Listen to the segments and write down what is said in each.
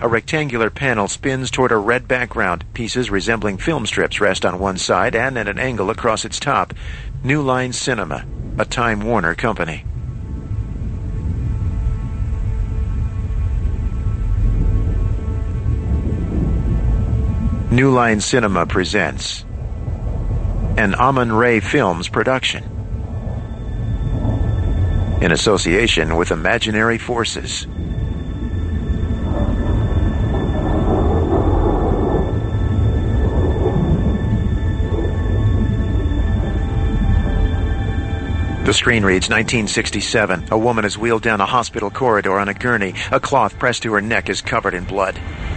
A rectangular panel spins toward a red background. Pieces resembling film strips rest on one side and at an angle across its top. New Line Cinema, a Time Warner company. New Line Cinema presents an Amun-Re Films production in association with Imaginary Forces. The screen reads 1967. A woman is wheeled down a hospital corridor on a gurney. A cloth pressed to her neck is covered in blood.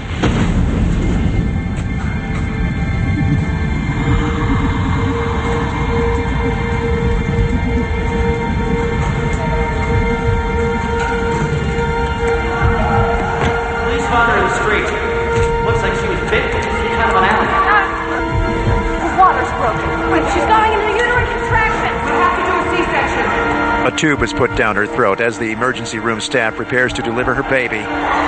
Police found her in the street. Looks like she was bit with some kind of an animal. The water's broken. Wait, she's going into the uterine contraction. We have to do a C-section. A tube is put down her throat as the emergency room staff prepares to deliver her baby.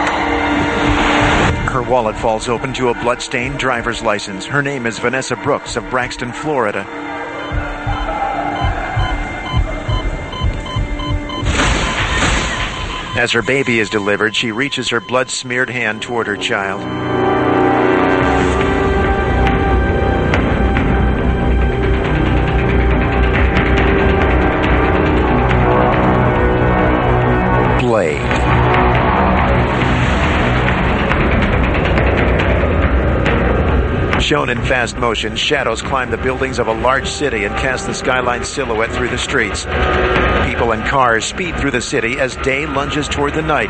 Her wallet falls open to a blood-stained driver's license. Her name is Vanessa Brooks of Braxton, Florida. As her baby is delivered, she reaches her blood-smeared hand toward her child. Blade. Shown in fast motion, shadows climb the buildings of a large city and cast the skyline silhouette through the streets. People and cars speed through the city as day lunges toward the night.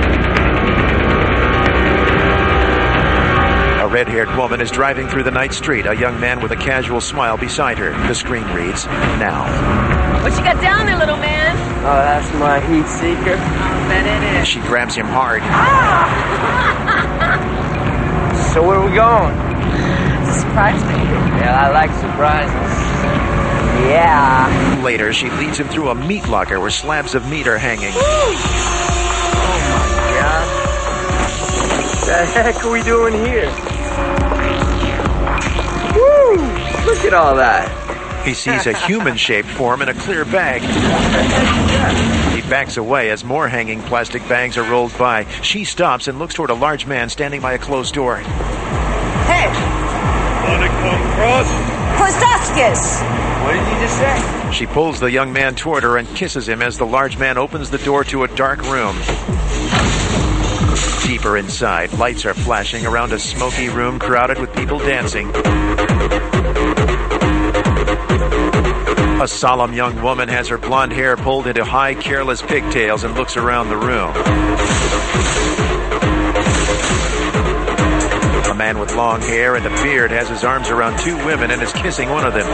A red-haired woman is driving through the night street, a young man with a casual smile beside her. The screen reads, now. What you got down there, little man? Oh, that's my heat seeker. I'll bet it is. She grabs him hard. So where are we going? Surprise me. Yeah, I like surprises. Yeah. Later, she leads him through a meat locker where slabs of meat are hanging. Oh my God. What the heck are we doing here? Woo! Look at all that. He sees a human-shaped form in a clear bag. He backs away as more hanging plastic bags are rolled by. She stops and looks toward a large man standing by a closed door. Hey, Wanna come cross? Kostaskis. What did you just say? She pulls the young man toward her and kisses him as the large man opens the door to a dark room. Deeper inside, lights are flashing around a smoky room crowded with people dancing. A solemn young woman has her blonde hair pulled into high, careless pigtails and looks around the room. A man with long hair and a beard has his arms around two women and is kissing one of them.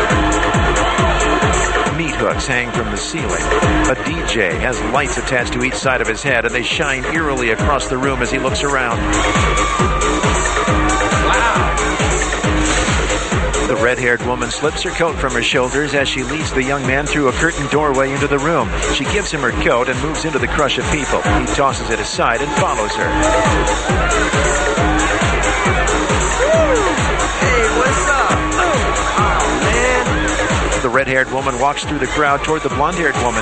Meat hooks hang from the ceiling. A DJ has lights attached to each side of his head, and they shine eerily across the room as he looks around. The red-haired woman slips her coat from her shoulders as she leads the young man through a curtained doorway into the room. She gives him her coat and moves into the crush of people. He tosses it aside and follows her. Hey, what's up? Oh, man. The red-haired woman walks through the crowd toward the blonde-haired woman.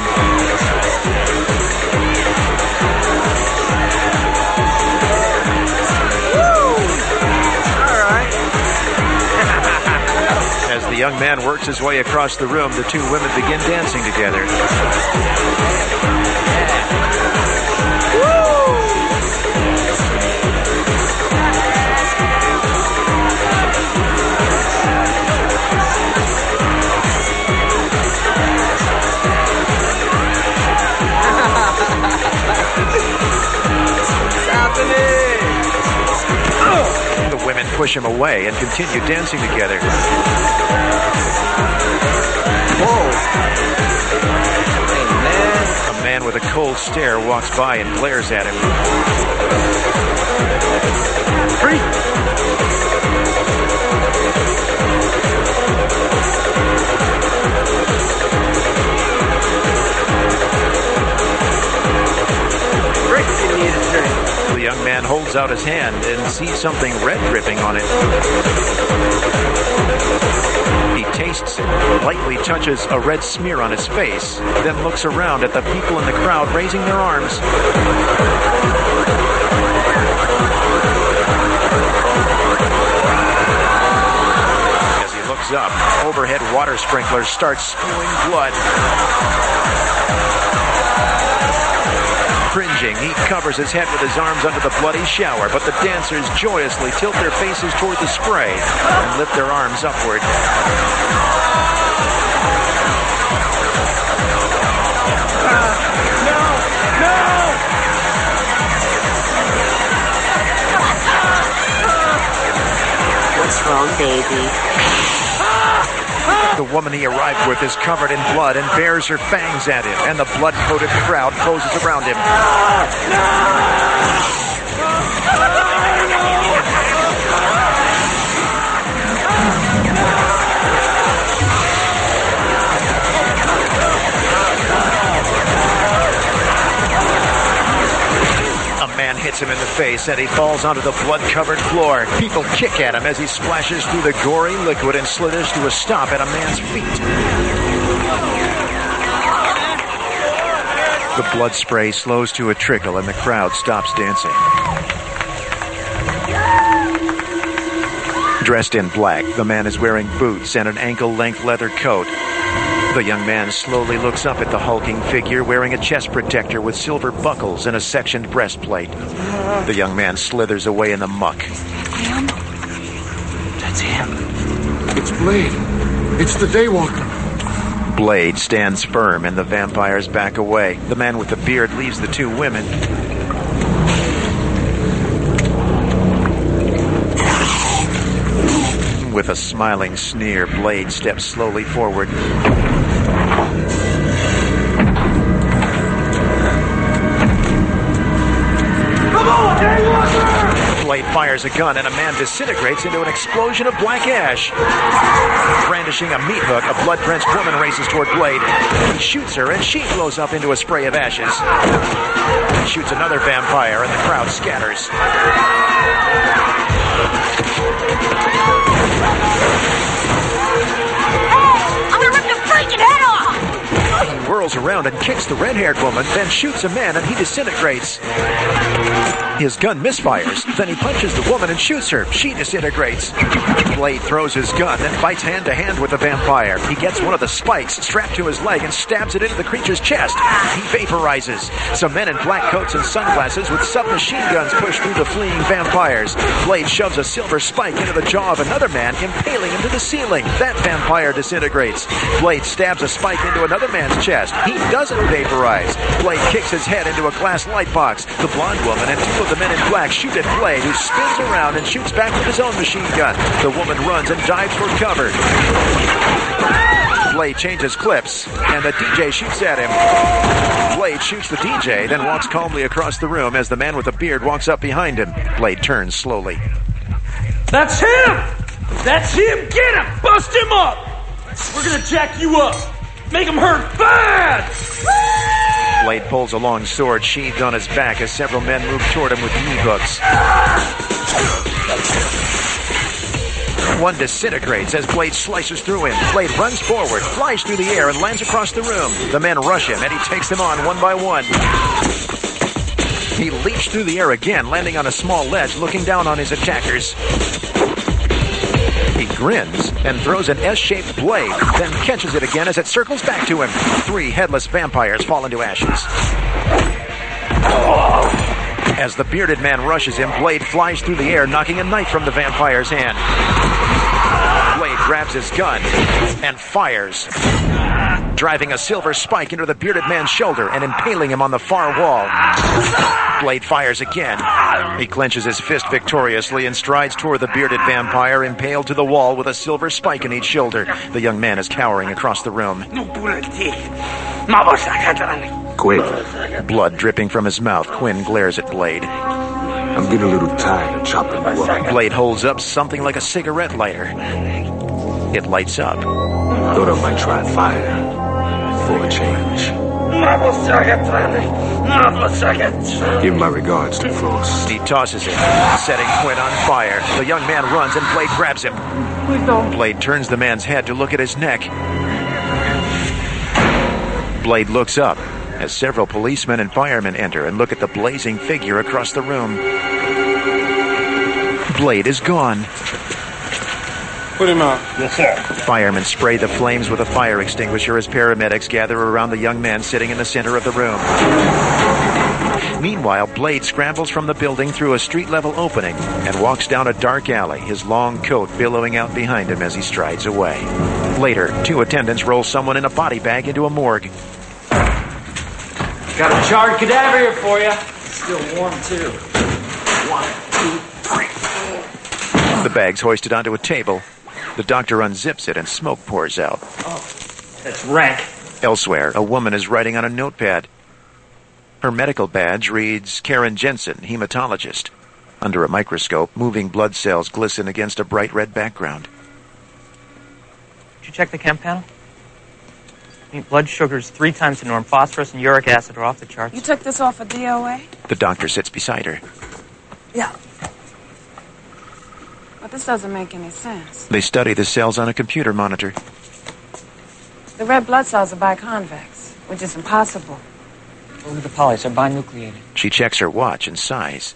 As the young man works his way across the room, the two women begin dancing together. What's happening? The women push him away and continue dancing together. Whoa. Hey, man. A man with a cold stare walks by and glares at him. young man holds out his hand and sees something red dripping on it. He tastes it, lightly touches a red smear on his face, then looks around at the people in the crowd raising their arms. As he looks up, overhead water sprinklers start spewing blood. Cringing, he covers his head with his arms under the bloody shower, but the dancers joyously tilt their faces toward the spray and lift their arms upward. What's wrong, baby? The woman he arrived with is covered in blood and bares her fangs at him, and the blood-coated crowd closes around him. A man hits him in the face and he falls onto the blood-covered floor. People kick at him as he splashes through the gory liquid and slithers to a stop at a man's feet. The blood spray slows to a trickle and the crowd stops dancing. Dressed in black, the man is wearing boots and an ankle-length leather coat. The young man slowly looks up at the hulking figure wearing a chest protector with silver buckles and a sectioned breastplate. The young man slithers away in the muck. That's him. It's Blade. It's the Daywalker. Blade stands firm and the vampires back away. The man with the beard leaves the two women. With a smiling sneer, Blade steps slowly forward. Come on, Daywalker! Blade fires a gun and a man disintegrates into an explosion of black ash. Brandishing a meat hook, a blood-drenched woman races toward Blade. He shoots her and she blows up into a spray of ashes. He shoots another vampire and the crowd scatters. I'm gonna rip your freaking head off! He whirls around and kicks the red-haired woman, then shoots a man and he disintegrates. His gun misfires, then he punches the woman and shoots her. She disintegrates. Blade throws his gun, then fights hand-to-hand with the vampire. He gets one of the spikes strapped to his leg and stabs it into the creature's chest. He vaporizes. Some men in black coats and sunglasses with submachine guns push through the fleeing vampires. Blade shoves a silver spike into the jaw of another man, impaling him to the ceiling. That vampire disintegrates. Blade stabs a spike into another man's chest. He doesn't vaporize. Blade kicks his head into a glass light box. The blonde woman and two of the men in black shoot at Blade, who spins around and shoots back with his own machine gun. The woman runs and dives for cover. Blade changes clips, and the DJ shoots at him. Blade shoots the DJ, then walks calmly across the room as the man with the beard walks up behind him. Blade turns slowly. That's him! That's him! Get him! Bust him up! We're gonna jack you up! Make him hurt bad! Blade pulls a long sword sheathed on his back as several men move toward him with knee hooks. One disintegrates as Blade slices through him. Blade runs forward, flies through the air, and lands across the room. The men rush him, and he takes them on one by one. He leaps through the air again, landing on a small ledge, looking down on his attackers. He grins and throws an S-shaped blade, then catches it again as it circles back to him. 3 headless vampires fall into ashes. As the bearded man rushes him, Blade flies through the air, knocking a knife from the vampire's hand. Blade grabs his gun and fires, driving a silver spike into the bearded man's shoulder and impaling him on the far wall. Blade fires again. He clenches his fist victoriously and strides toward the bearded vampire, impaled to the wall with a silver spike in each shoulder. The young man is cowering across the room. Quick. Blood dripping from his mouth, Quinn glares at Blade. I'm getting a little tired of chopping you up. Blade holds up something like a cigarette lighter. It lights up. Thought I might try fire for a change. Give my regards to Frost. He tosses it, setting Quinn on fire. The young man runs and Blade grabs him. Please don't. Blade turns the man's head to look at his neck. Blade looks up as several policemen and firemen enter and look at the blazing figure across the room. Blade is gone. Put him out. Yes, sir. Firemen spray the flames with a fire extinguisher as paramedics gather around the young man sitting in the center of the room. Meanwhile, Blade scrambles from the building through a street-level opening and walks down a dark alley, his long coat billowing out behind him as he strides away. Later, 2 attendants roll someone in a body bag into a morgue. Got a charred cadaver here for you. Still warm, too. 1, 2, 3. The bag's hoisted onto a table. The doctor unzips it and smoke pours out. Oh, that's rank. Elsewhere, a woman is writing on a notepad. Her medical badge reads Karen Jensen, hematologist. Under a microscope, moving blood cells glisten against a bright red background. Did you check the chem panel? Blood sugar's 3 times the norm. Phosphorus and uric acid are off the charts. You took this off a DOA? The doctor sits beside her. Yeah. But this doesn't make any sense. They study the cells on a computer monitor. The red blood cells are biconvex, which is impossible. Look at the polys. They're binucleated. She checks her watch and sighs.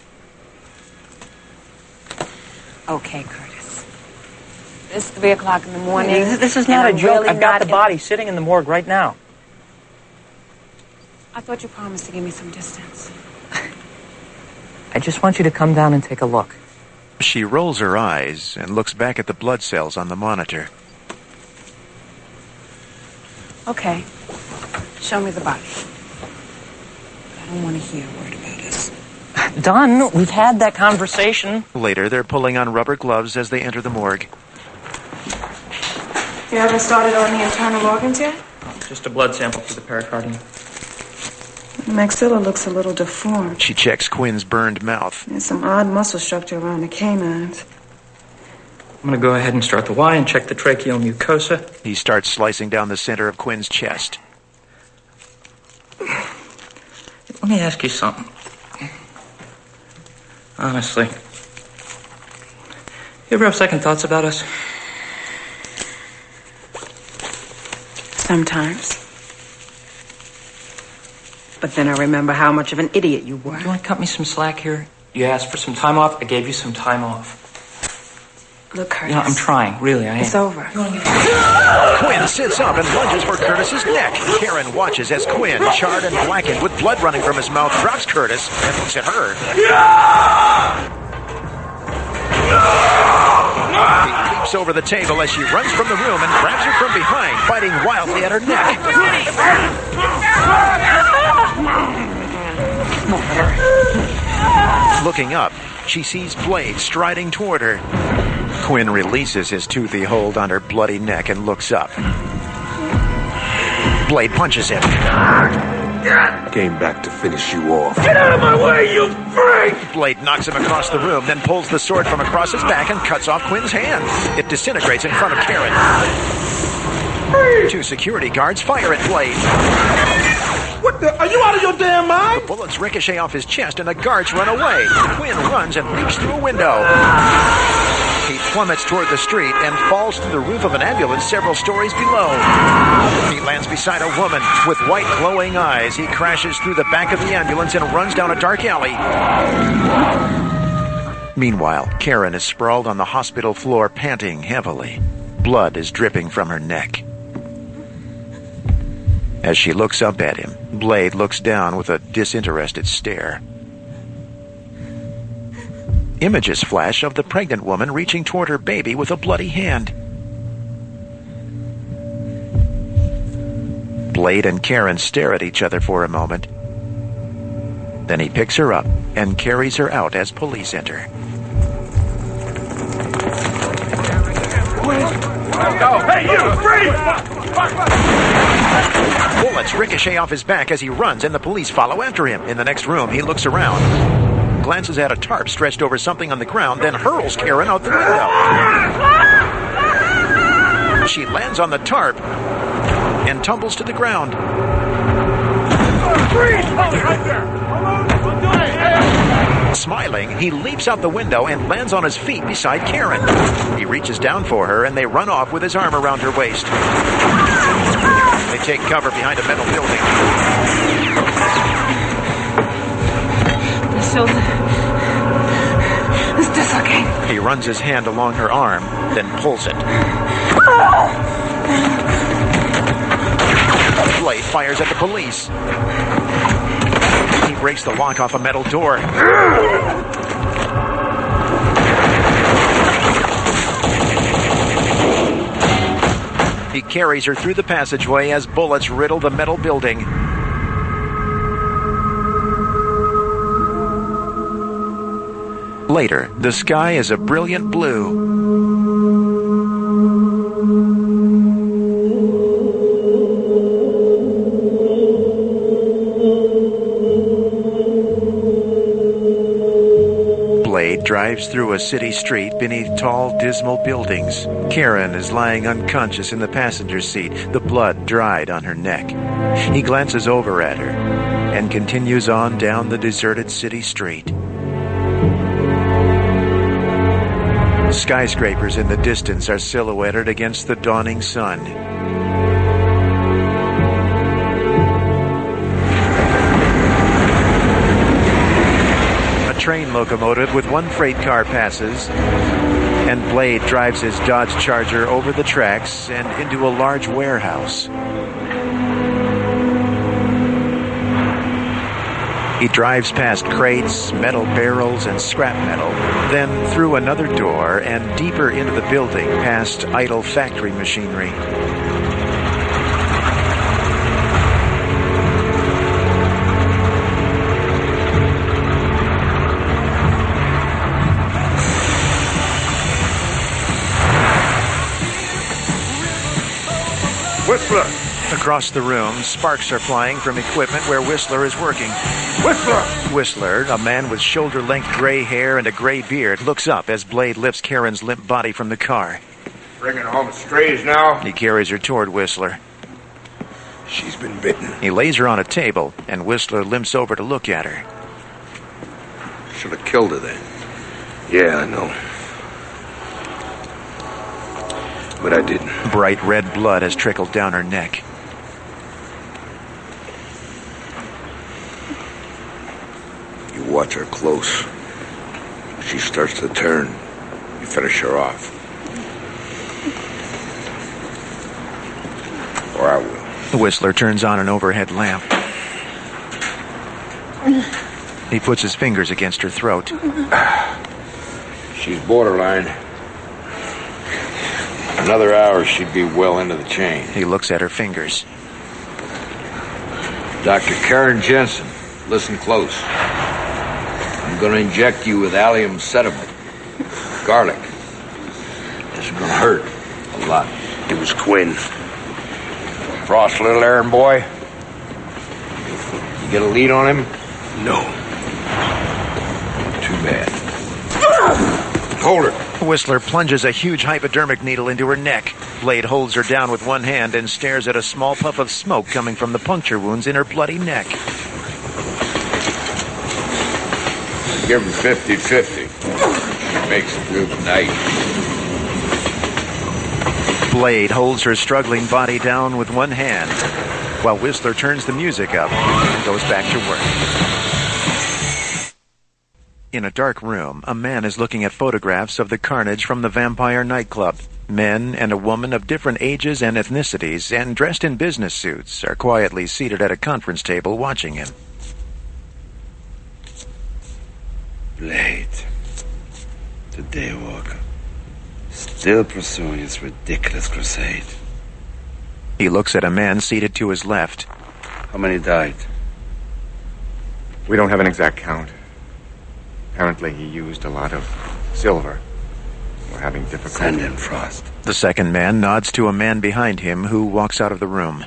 Okay, Curtis. It's 3 o'clock in the morning. This is not a and I'm joke. really I've got not the body sitting in the morgue right now. I thought you promised to give me some distance. I just want you to come down and take a look. She rolls her eyes and looks back at the blood cells on the monitor. Okay. Show me the body. I don't want to hear a word about us. Done. We've had that conversation. Later, they're pulling on rubber gloves as they enter the morgue. You haven't started on the internal organs yet? Just a blood sample for the pericardium. The maxilla looks a little deformed. She checks Quinn's burned mouth. There's some odd muscle structure around the canines. I'm going to go ahead and start the Y and check the tracheal mucosa. He starts slicing down the center of Quinn's chest. Let me ask you something. Honestly. You ever have second thoughts about us? Sometimes. But then I remember how much of an idiot you were. You want to cut me some slack here? You asked for some time off. I gave you some time off. Look, Curtis. You know, I'm trying. Really, I am. It's over. Quinn sits up and lunges for Curtis's neck. Karen watches as Quinn, charred and blackened with blood running from his mouth, drops Curtis and looks at her. He leaps over the table as she runs from the room and grabs her from behind, biting wildly at her neck. Looking up, she sees Blade striding toward her. Quinn releases his toothy hold on her bloody neck and looks up. Blade punches him. Came back to finish you off. Get out of my way, you freak! Blade knocks him across the room, then pulls the sword from across his back and cuts off Quinn's hand. It disintegrates in front of Karen. 2 security guards fire at Blade. What the? Are you out of your damn mind? Bullets ricochet off his chest and the guards run away. Quinn runs and leaps through a window. He plummets toward the street and falls through the roof of an ambulance several stories below. He lands beside a woman with white glowing eyes. He crashes through the back of the ambulance and runs down a dark alley. Meanwhile, Karen is sprawled on the hospital floor, panting heavily. Blood is dripping from her neck. As she looks up at him, Blade looks down with a disinterested stare. Images flash of the pregnant woman reaching toward her baby with a bloody hand. Blade and Karen stare at each other for a moment. Then he picks her up and carries her out as police enter. Hey, you freak! Bullets ricochet off his back as he runs, and the police follow after him. In the next room, he looks around, glances at a tarp stretched over something on the ground, then hurls Karen out the window. She lands on the tarp and tumbles to the ground. Freeze! Hold it right there! Smiling, he leaps out the window and lands on his feet beside Karen. He reaches down for her, and they run off with his arm around her waist. They take cover behind a metal building. The shoulder is dislocated. He runs his hand along her arm, then pulls it. Blade fires at the police. He breaks the lock off a metal door. He carries her through the passageway as bullets riddle the metal building. Later, the sky is a brilliant blue. Blade drives through a city street beneath tall, dismal buildings. Karen is lying unconscious in the passenger seat, the blood dried on her neck. He glances over at her and continues on down the deserted city street. Skyscrapers in the distance are silhouetted against the dawning sun. A train locomotive with one freight car passes, and Blade drives his Dodge Charger over the tracks and into a large warehouse. He drives past crates, metal barrels, and scrap metal, then through another door and deeper into the building past idle factory machinery. Whistler! Across the room, sparks are flying from equipment where Whistler is working. Whistler! Whistler, a man with shoulder-length gray hair and a gray beard, looks up as Blade lifts Karen's limp body from the car. Bringing home strays now? He carries her toward Whistler. She's been bitten. He lays her on a table, and Whistler limps over to look at her. Should have killed her then. Yeah, I know. But I didn't. Bright red blood has trickled down her neck. You watch her close. If she starts to turn, you finish her off. Or I will. Whistler turns on an overhead lamp. He puts his fingers against her throat. She's borderline. Another hour, she'd be well into the chain. He looks at her fingers. Dr. Karen Jensen, listen close. I'm going to inject you with allium sediment. Garlic. It's going to hurt a lot. It was Quinn. Frost, little errand boy? You get a lead on him? No. Too bad. Hold her. Whistler plunges a huge hypodermic needle into her neck. Blade holds her down with one hand and stares at a small puff of smoke coming from the puncture wounds in her bloody neck. Give him 50-50. She makes a good night. Blade holds her struggling body down with one hand, while Whistler turns the music up and goes back to work. In a dark room, a man is looking at photographs of the carnage from the vampire nightclub. Men and a woman of different ages and ethnicities and dressed in business suits are quietly seated at a conference table watching him. Blade, the Daywalker, still pursuing his ridiculous crusade. He looks at a man seated to his left. How many died? We don't have an exact count. Apparently he used a lot of silver. We're having difficulty. Send in Frost. The second man nods to a man behind him who walks out of the room.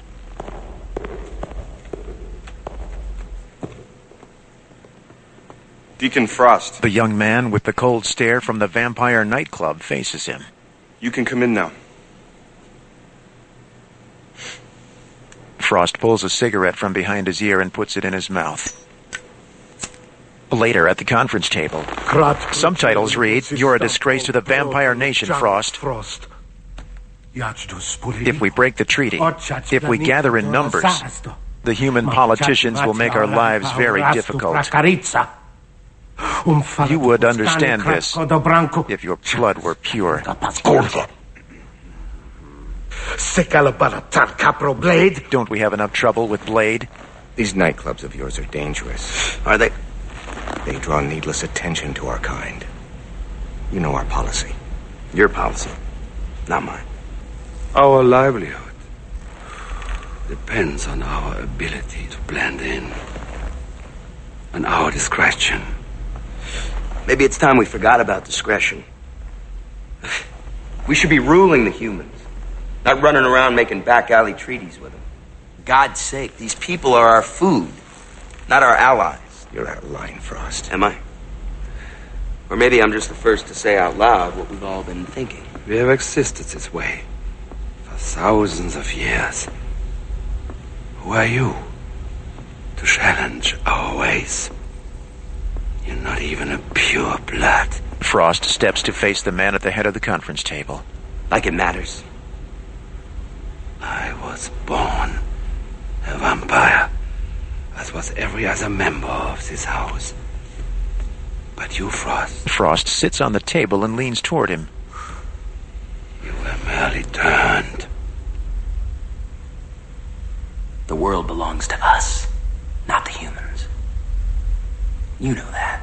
Deacon Frost. The young man with the cold stare from the vampire nightclub faces him. You can come in now. Frost pulls a cigarette from behind his ear and puts it in his mouth. Later at the conference table, subtitles read, "You're a disgrace to the vampire nation, Frost. If we break the treaty, if we gather in numbers, the human politicians will make our lives very difficult. You would understand this if your blood were pure." Don't we have enough trouble with Blade? These nightclubs of yours are dangerous. Are they? They draw needless attention to our kind. You know our policy. Your policy, not mine. Our livelihood depends on our ability to blend in. And our discretion. Maybe it's time we forgot about discretion. We should be ruling the humans, not running around making back alley treaties with them. For God's sake, these people are our food, not our allies. You're out of line, Frost. Am I? Or maybe I'm just the first to say out loud what we've all been thinking. We have existed this way for thousands of years. Who are you to challenge our ways? You're not even a pure blood. Frost steps to face the man at the head of the conference table. Like it matters. I was born a vampire, as was every other member of this house. But you, Frost... Frost sits on the table and leans toward him. You were merely turned. The world belongs to us, not the humans. You know that.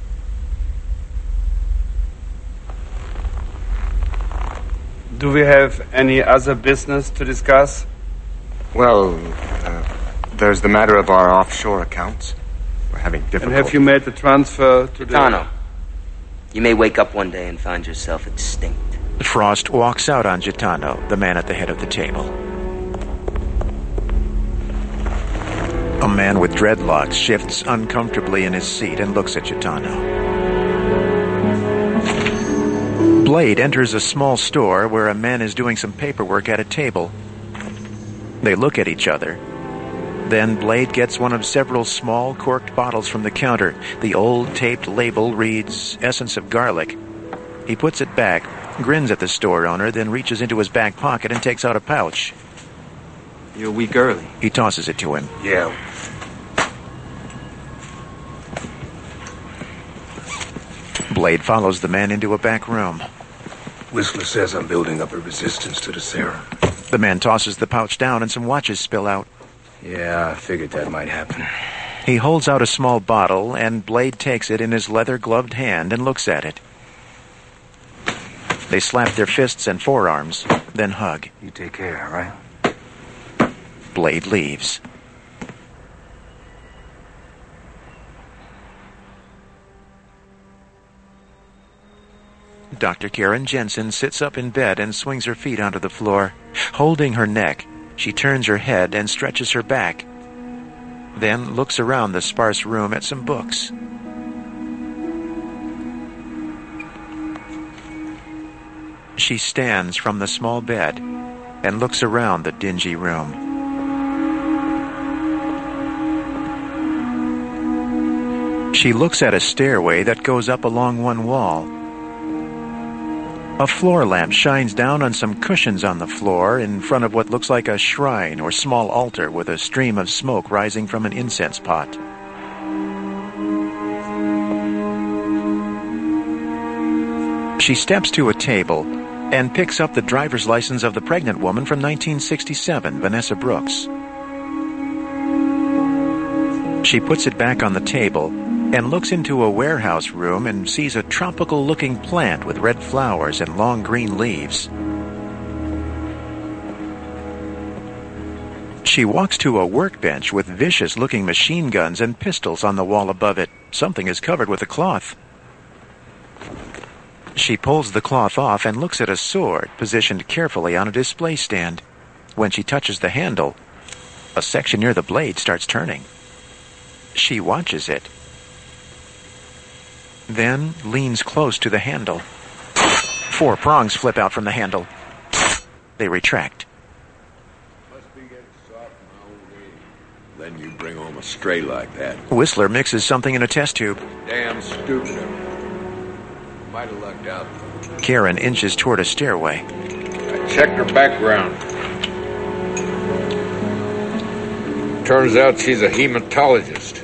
Do we have any other business to discuss? Well, there's the matter of our offshore accounts. We're having difficulty. And have you made the transfer to Gitano, you may wake up one day and find yourself extinct. Frost walks out on Gitano, the man at the head of the table. A man with dreadlocks shifts uncomfortably in his seat and looks at Gitano. Blade enters a small store where a man is doing some paperwork at a table. They look at each other. Then Blade gets one of several small corked bottles from the counter. The old taped label reads Essence of Garlic. He puts it back, grins at the store owner, then reaches into his back pocket and takes out a pouch. You're weak early. He tosses it to him. Yeah. Blade follows the man into a back room. Whistler says I'm building up a resistance to the serum. The man tosses the pouch down and some watches spill out. Yeah, I figured that might happen. He holds out a small bottle, and Blade takes it in his leather-gloved hand and looks at it. They slap their fists and forearms, then hug. You take care, all right? Blade leaves. Dr. Karen Jensen sits up in bed and swings her feet onto the floor. Holding her neck, she turns her head and stretches her back, then looks around the sparse room at some books. She stands from the small bed and looks around the dingy room. She looks at a stairway that goes up along one wall. A floor lamp shines down on some cushions on the floor in front of what looks like a shrine or small altar with a stream of smoke rising from an incense pot. She steps to a table and picks up the driver's license of the pregnant woman from 1967, Vanessa Brooks. She puts it back on the table and looks into a warehouse room and sees a tropical-looking plant with red flowers and long green leaves. She walks to a workbench with vicious-looking machine guns and pistols on the wall above it. Something is covered with a cloth. She pulls the cloth off and looks at a sword positioned carefully on a display stand. When she touches the handle, a section near the blade starts turning. She watches it, then leans close to the handle. 4 prongs flip out from the handle. They retract. Must be getting soft now. a stray like that. Whistler mixes something in a test tube. Damn stupid. Might have lucked out. Karen inches toward a stairway. I checked her background. Turns out she's a hematologist.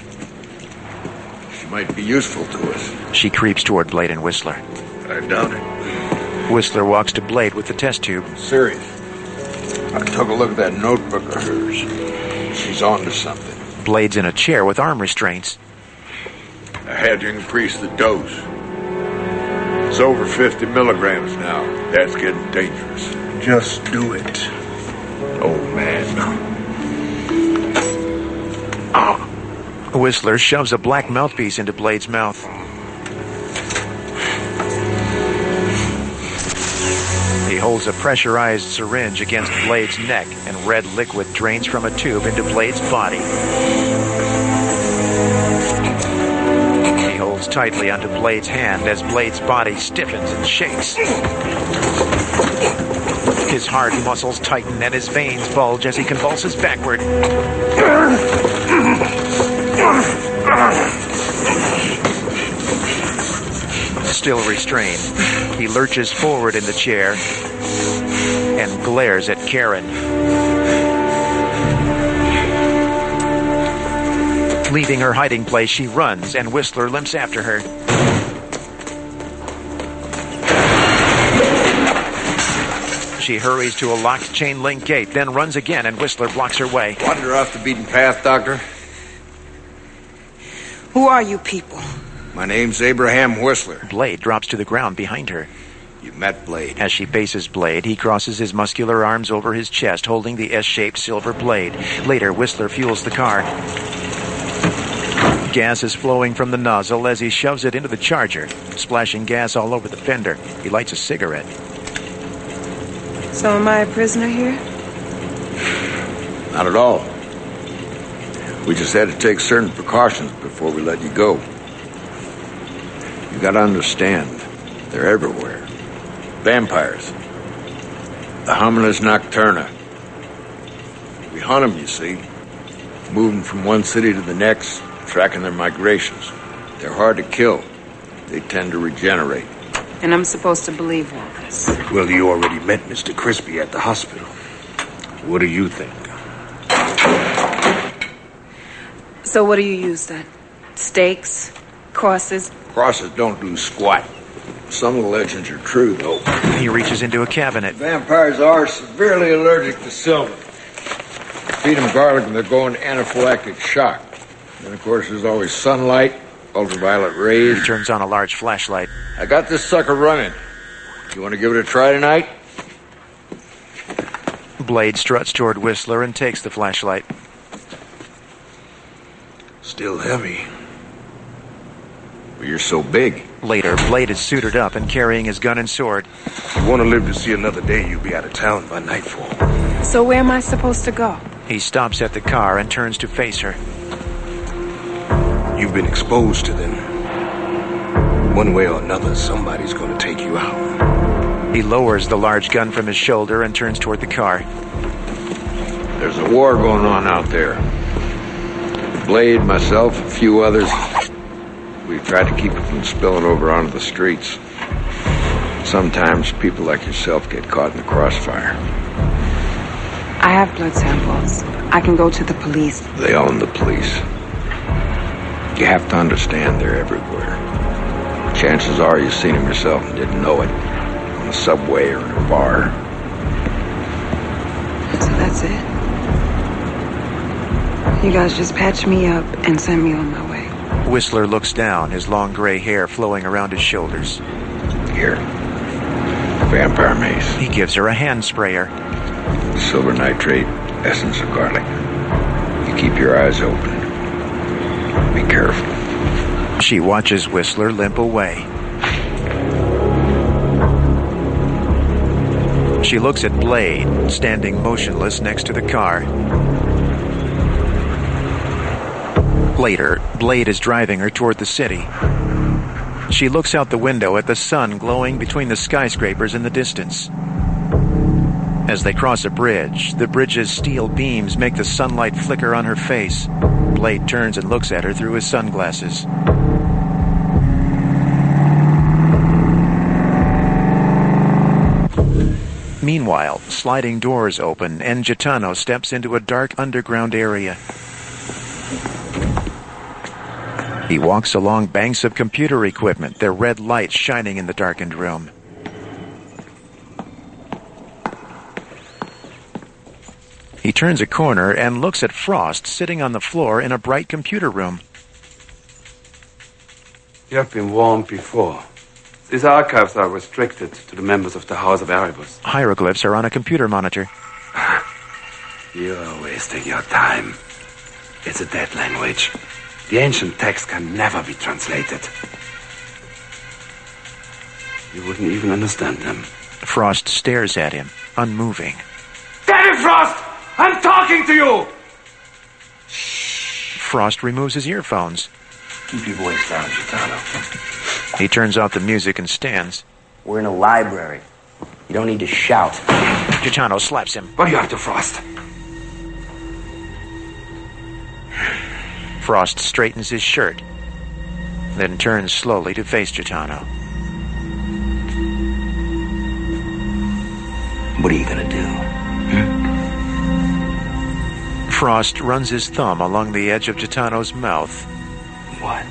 She might be useful to us. She creeps toward Blade and Whistler. I doubt it. Whistler walks to Blade with the test tube. Serious. I took a look at that notebook of hers. She's on to something. Blade's in a chair with arm restraints. I had to increase the dose. It's over 50 milligrams now. That's getting dangerous. Just do it. Oh, man. Whistler shoves a black mouthpiece into Blade's mouth. He holds a pressurized syringe against Blade's neck, and red liquid drains from a tube into Blade's body. He holds tightly onto Blade's hand as Blade's body stiffens and shakes. His hard muscles tighten and his veins bulge as he convulses backward. Still restrained, he lurches forward in the chair and glares at Karen. Leaving her hiding place, she runs, and Whistler limps after her. She hurries to a locked chain-link gate, then runs again, and Whistler blocks her way. Wander off the beaten path, Doctor. Who are you people? My name's Abraham Whistler. Blade drops to the ground behind her. You met Blade. As she faces Blade, he crosses his muscular arms over his chest, holding the S-shaped silver blade. Later, Whistler fuels the car. Gas is flowing from the nozzle as he shoves it into the Charger, splashing gas all over the fender. He lights a cigarette. So am I a prisoner here? Not at all. We just had to take certain precautions before we let you go. You gotta understand, they're everywhere. Vampires. The Hominis Nocturna. We hunt them, you see. Moving from one city to the next, tracking their migrations. They're hard to kill. They tend to regenerate. And I'm supposed to believe all this? Well, you already met Mr. Crispy at the hospital. What do you think? So what do you use then? Stakes? Crosses? Crosses don't do squat. Some of the legends are true, though. He reaches into a cabinet. Vampires are severely allergic to silver. Feed them garlic and they're going anaphylactic shock. Then, of course, there's always sunlight, ultraviolet rays. He turns on a large flashlight. I got this sucker running. You want to give it a try tonight? Blade struts toward Whistler and takes the flashlight. Still heavy. But you're so big. Later, Blade is suited up and carrying his gun and sword. If you want to live to see another day, you'll be out of town by nightfall. So where am I supposed to go? He stops at the car and turns to face her. You've been exposed to them. One way or another, somebody's going to take you out. He lowers the large gun from his shoulder and turns toward the car. There's a war going on out there. Blade, myself, a few others. We've tried to keep it from spilling over onto the streets. Sometimes people like yourself get caught in the crossfire. I have blood samples. I can go to the police. They own the police. You have to understand they're everywhere. Chances are you've seen them yourself and didn't know it. On a subway or in a bar. So that's it? You guys just patch me up and send me on my way. Whistler looks down, his long gray hair flowing around his shoulders. Here. Vampire mace. He gives her a hand sprayer. Silver nitrate, essence of garlic. You keep your eyes open. Be careful. She watches Whistler limp away. She looks at Blade, standing motionless next to the car. Later, Blade is driving her toward the city. She looks out the window at the sun glowing between the skyscrapers in the distance. As they cross a bridge, the bridge's steel beams make the sunlight flicker on her face. Blade turns and looks at her through his sunglasses. Meanwhile, sliding doors open and Gitano steps into a dark underground area. He walks along banks of computer equipment, their red lights shining in the darkened room. He turns a corner and looks at Frost sitting on the floor in a bright computer room. You have been warned before. These archives are restricted to the members of the House of Erebus. Hieroglyphs are on a computer monitor. You are wasting your time. It's a dead language. The ancient text can never be translated. You wouldn't even understand them. Frost stares at him, unmoving. Damn it, Frost! I'm talking to you! Frost removes his earphones. Keep your voice down, Gitano. He turns off the music and stands. We're in a library. You don't need to shout. Gitano slaps him. What are you up to, Frost? Frost straightens his shirt, then turns slowly to face Gitano. What are you gonna do? Frost runs his thumb along the edge of Gitano's mouth. What?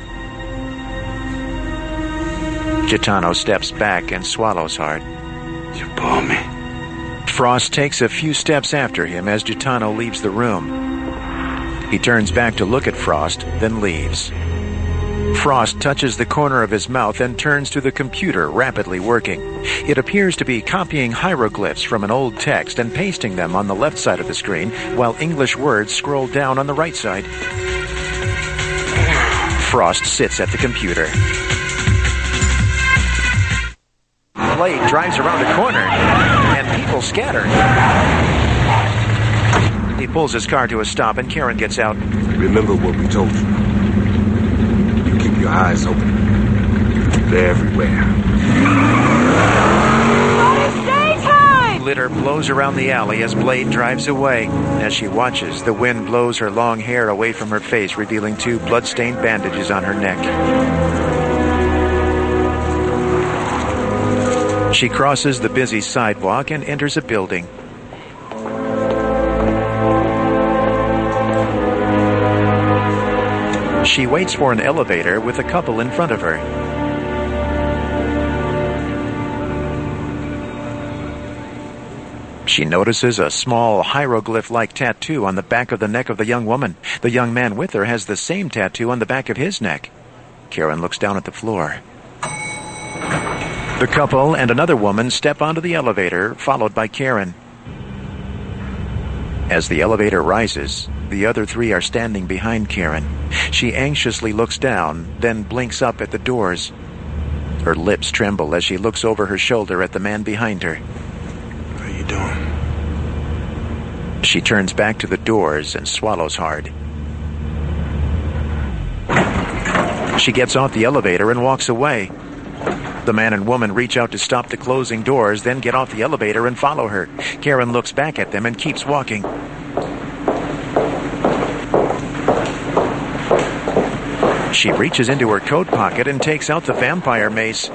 Gitano steps back and swallows hard. You bore me. Frost takes a few steps after him as Gitano leaves the room. He turns back to look at Frost, then leaves. Frost touches the corner of his mouth and turns to the computer, rapidly working. It appears to be copying hieroglyphs from an old text and pasting them on the left side of the screen, while English words scroll down on the right side. Frost sits at the computer. Blade drives around a corner, and people scatter. He pulls his car to a stop, and Karen gets out. Remember what we told you. You keep your eyes open. They're everywhere. Glitter blows around the alley as Blade drives away. As she watches, the wind blows her long hair away from her face, revealing 2 blood-stained bandages on her neck. She crosses the busy sidewalk and enters a building. She waits for an elevator with a couple in front of her. She notices a small hieroglyph-like tattoo on the back of the neck of the young woman. The young man with her has the same tattoo on the back of his neck. Karen looks down at the floor. The couple and another woman step onto the elevator, followed by Karen. As the elevator rises, the other 3 are standing behind Karen. She anxiously looks down, then blinks up at the doors. Her lips tremble as she looks over her shoulder at the man behind her. How you doing? She turns back to the doors and swallows hard. She gets off the elevator and walks away. The man and woman reach out to stop the closing doors, then get off the elevator and follow her. Karen looks back at them and keeps walking. She reaches into her coat pocket and takes out the vampire mace.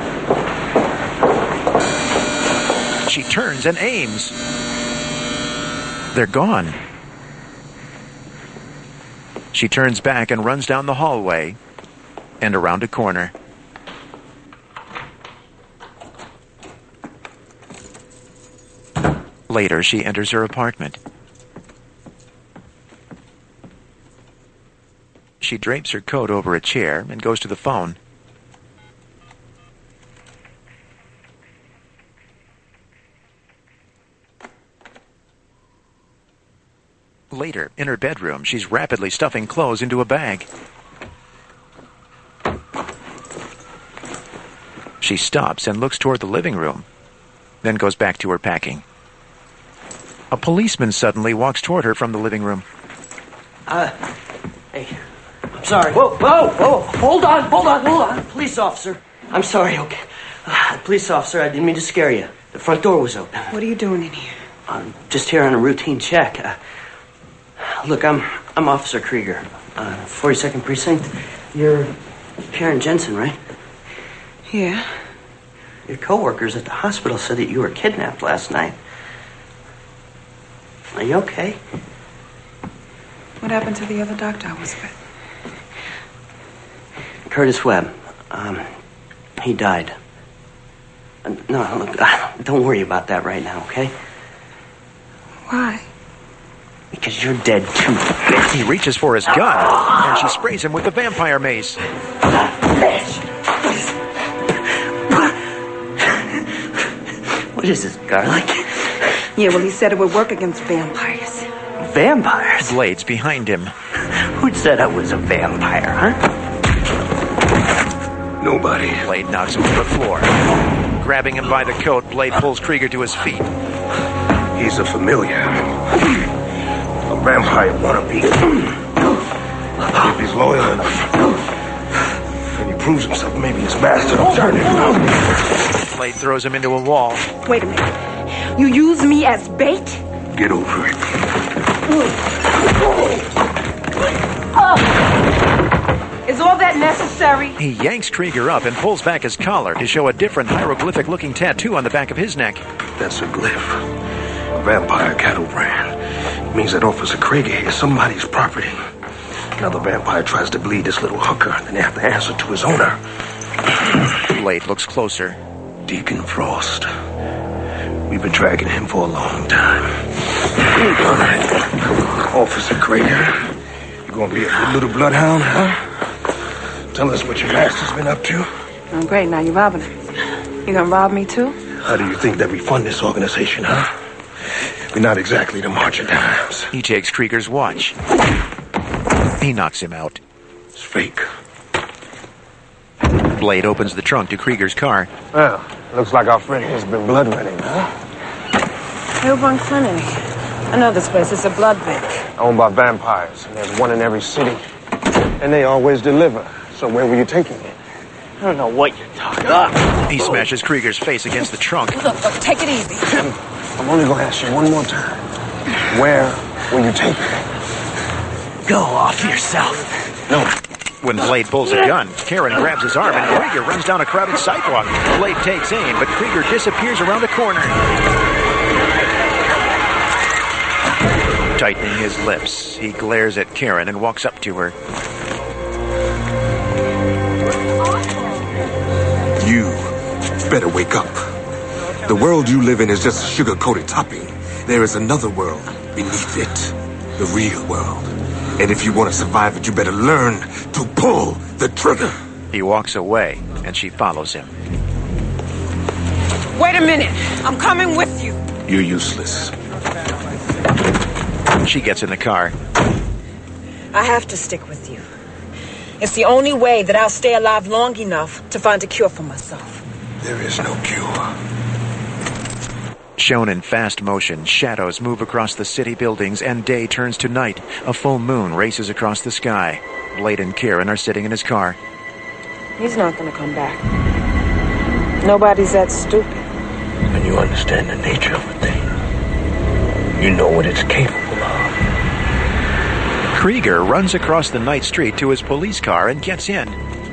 She turns and aims. They're gone. She turns back and runs down the hallway and around a corner. Later, she enters her apartment. She drapes her coat over a chair and goes to the phone. Later, in her bedroom, she's rapidly stuffing clothes into a bag. She stops and looks toward the living room, then goes back to her packing. A policeman suddenly walks toward her from the living room. Hey, I'm sorry. Whoa, hold on. Police officer. I'm sorry, okay. Police officer, I didn't mean to scare you. The front door was open. What are you doing in here? I'm just here on a routine check. Look, I'm I'm Officer Krieger, 42nd Precinct. You're Karen Jensen, right? Yeah. Your coworkers at the hospital said that you were kidnapped last night. Are you okay? What happened to the other doctor I was with? Curtis Webb. He died. No, look, don't worry about that right now, okay? Why? Because you're dead too. He reaches for his gun, and she sprays him with the vampire mace. What is this, garlic? Yeah, well, he said it would work against vampires. Vampires? Blade's behind him. Who said I was a vampire, huh? Nobody. Blade knocks him to the floor. Grabbing him by the coat, Blade pulls Krieger to his feet. He's a familiar. A vampire wannabe. If he's loyal enough, and he proves himself, maybe his master will turn him. Blade throws him into a wall. Wait a minute. You use me as bait? Get over it. Is all that necessary? He yanks Krieger up and pulls back his collar to show a different hieroglyphic-looking tattoo on the back of his neck. That's a glyph. A vampire cattle brand. It means that Officer Krieger is somebody's property. Another vampire tries to bleed this little hooker, then they have to answer to his owner. Blade looks closer. Deacon Frost. We've been tracking him for a long time. All right. Officer Krieger, you gonna be a good little bloodhound, huh? Tell us what your master's been up to. Oh, great. Now you're robbing him. You gonna rob me, too? How do you think that we fund this organization, huh? We're not exactly the march of dimes. He takes Krieger's watch. He knocks him out. It's fake. Blade opens the trunk to Krieger's car. Well, looks like our friend has been blood running, huh? Hillbrook Clinic. I know this place. It's a blood bank. Owned by vampires, and there's one in every city. And they always deliver. So where were you taking it? I don't know what you're talking about. He smashes Krieger's face against the trunk. Look, take it easy. I'm only gonna ask you one more time. Where will you take it? Go off yourself. No. When Blade pulls a gun, Karen grabs his arm and Krieger runs down a crowded sidewalk. Blade takes aim, but Krieger disappears around a corner. Tightening his lips, he glares at Karen and walks up to her. You better wake up. The world you live in is just a sugar-coated topping. There is another world beneath it. The real world. And if you want to survive it, you better learn to pull the trigger. He walks away, and she follows him. Wait a minute. I'm coming with you. You're useless. She gets in the car. I have to stick with you. It's the only way that I'll stay alive long enough to find a cure for myself. There is no cure. Shown in fast motion, shadows move across the city buildings and day turns to night. A full moon races across the sky. Blade and Karen are sitting in his car. He's not going to come back. Nobody's that stupid. When you understand the nature of a thing, you know what it's capable of. Krieger runs across the night street to his police car and gets in.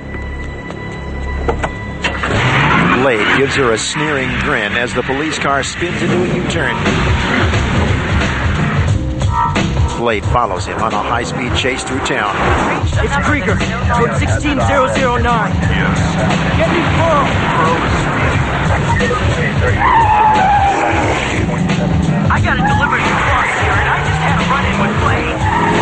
Blade gives her a sneering grin as the police car spins into a U-turn. Blade follows him on a high-speed chase through town. It's Krieger. Code 16009. Get me Pearl. I got a delivery to Cross here, and I just had a run-in with Blade.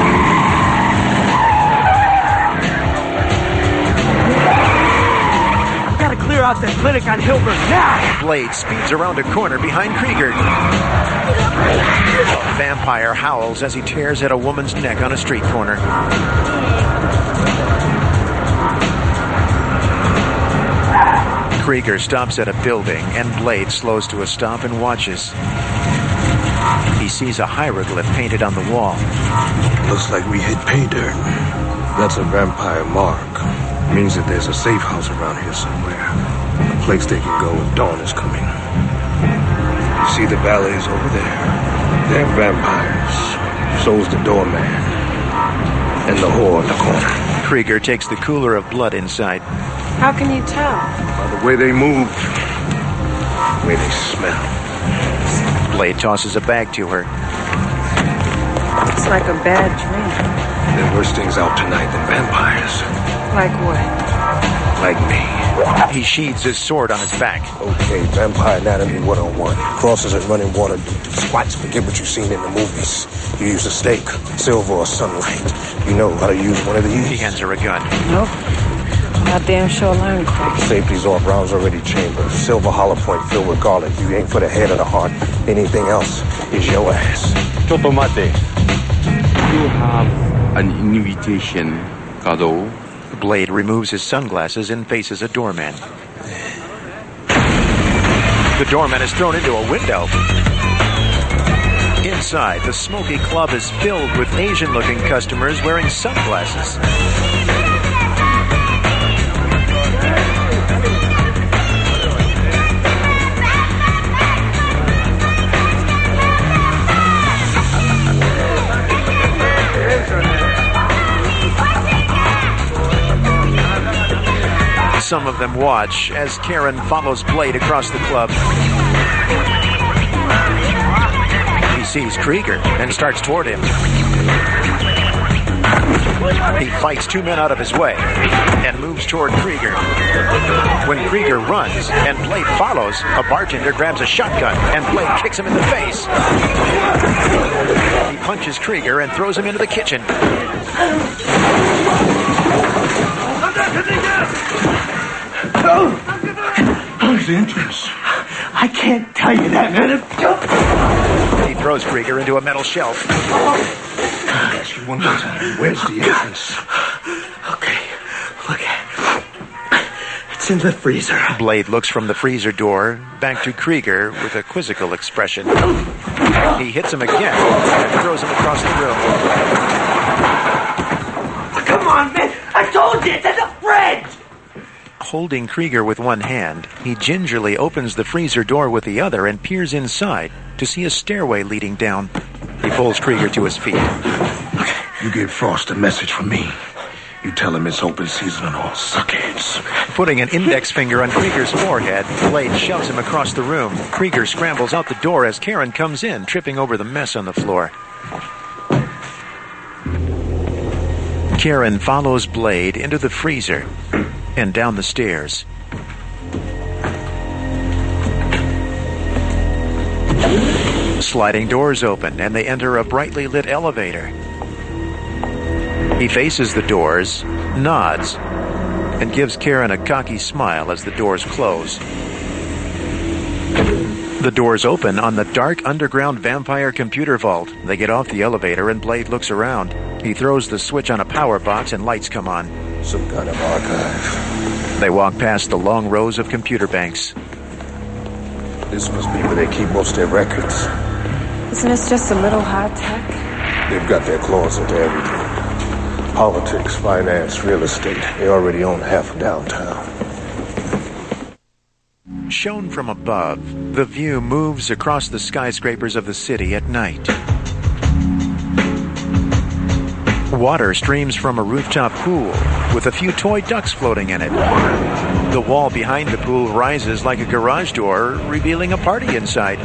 I've got to clear out the clinic on Hilbert now. Blade speeds around a corner behind Krieger. A vampire howls as he tears at a woman's neck on a street corner. Krieger stops at a building, and Blade slows to a stop and watches. He sees a hieroglyph painted on the wall. Looks like we hit pay dirt. That's a vampire mark. Means that there's a safe house around here somewhere. A place they can go if dawn is coming. You see the valets over there? They're vampires. So's the doorman. and the whore in the corner. Krieger takes the cooler of blood inside. How can you tell? By the way they move, the way they smell. Blade tosses a bag to her. It's like a bad dream. There are worse things out tonight than vampires. Like what? Like me. He sheathes his sword on his back. Okay, Vampire Anatomy 101. Crosses and running water do squats. Forget what you've seen in the movies. You use a stake, silver, or sunlight. You know how to use one of these? He hands her a gun. Nope. Not damn sure learned quick. Safety's off, rounds already chambered. Silver hollow point filled with garlic. You aim for the head or the heart. Anything else is your ass. Totomate. You have an invitation, cadeau. Blade removes his sunglasses and faces a doorman. The doorman is thrown into a window. Inside, the smoky club is filled with Asian-looking customers wearing sunglasses. Some of them watch as Karen follows Blade across the club. He sees Krieger and starts toward him. He fights two men out of his way and moves toward Krieger. When Krieger runs and Blade follows, a bartender grabs a shotgun and Blade kicks him in the face. He punches Krieger and throws him into the kitchen. How's the entrance? I can't tell you that, man. He throws Krieger into a metal shelf. Ask you one more time. Where's the entrance? Okay, look. It's in the freezer. Blade looks from the freezer door back to Krieger with a quizzical expression. He hits him again and throws him across the room. Come on, man. I told you, it's in the fridge. Holding Krieger with one hand, he gingerly opens the freezer door with the other and peers inside to see a stairway leading down. He pulls Krieger to his feet. You give Frost a message from me. You tell him it's open season on all suckheads. Putting an index finger on Krieger's forehead, Blade shoves him across the room. Krieger scrambles out the door as Karen comes in, tripping over the mess on the floor. Karen follows Blade into the freezer and down the stairs. Sliding doors open and they enter a brightly lit elevator. He faces the doors, nods, and gives Karen a cocky smile as the doors close. The doors open on the dark underground vampire computer vault. They get off the elevator and Blade looks around. He throws the switch on a power box and lights come on. Some kind of archive. They walk past the long rows of computer banks. This must be where they keep most of their records. Isn't this just a little high tech? They've got their claws into everything. Politics, finance, real estate. They already own half of downtown. Shown from above, the view moves across the skyscrapers of the city at night. Water streams from a rooftop pool with a few toy ducks floating in it. The wall behind the pool rises like a garage door, revealing a party inside.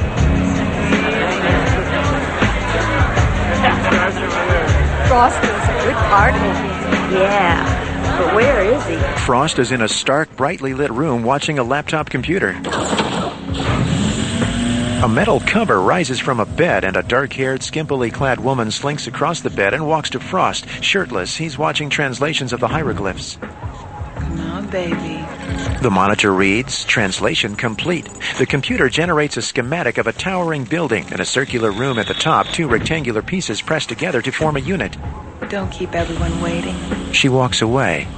Frost is a good party. Yeah, but where is he? Frost is in a stark, brightly lit room watching a laptop computer. A metal cover rises from a bed, and a dark-haired, skimpily clad woman slinks across the bed and walks to Frost. Shirtless, he's watching translations of the hieroglyphs. Come on, baby. The monitor reads, translation complete. The computer generates a schematic of a towering building and a circular room at the top, two rectangular pieces pressed together to form a unit. Don't keep everyone waiting. She walks away.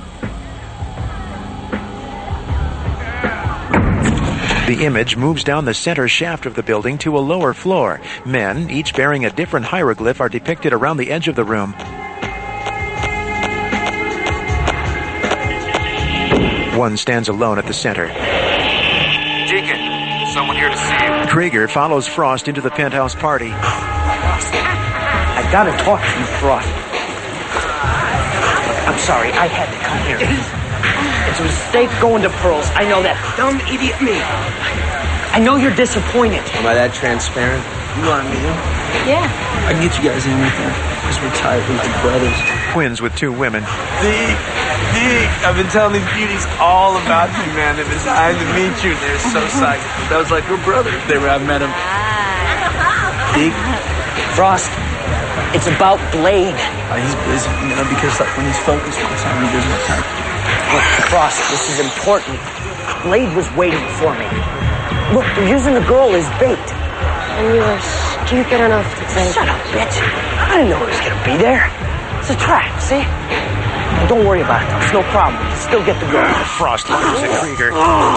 The image moves down the center shaft of the building to a lower floor. Men, each bearing a different hieroglyph, are depicted around the edge of the room. One stands alone at the center. Deacon, someone here to see you. Krieger follows Frost into the penthouse party. I gotta talk to you, Frost. I'm sorry. I had to come here. It's a mistake going to Pearl's. I know that. Dumb idiot me. I know you're disappointed. Am I that transparent? You want me to? Yeah. I can get you guys anything. Because we're tired. We're like brothers. Twins with two women. Deke, I've been telling these beauties all about you, man. They've been dying to meet you. They're so psyched. That was like, we're brothers. They were, I met him. Deke, Frost, it's about Blade. He's busy, you know, because like, when he's focused on something, he doesn't have time. Look, Frost, this is important. Blade was waiting for me. Look, they're using the girl as bait. And you were stupid enough to think... Shut up, bitch. I didn't know it was going to be there. It's a trap, see? Well, don't worry about it. It's no problem. Still get the girl. Frost lunges at Krieger.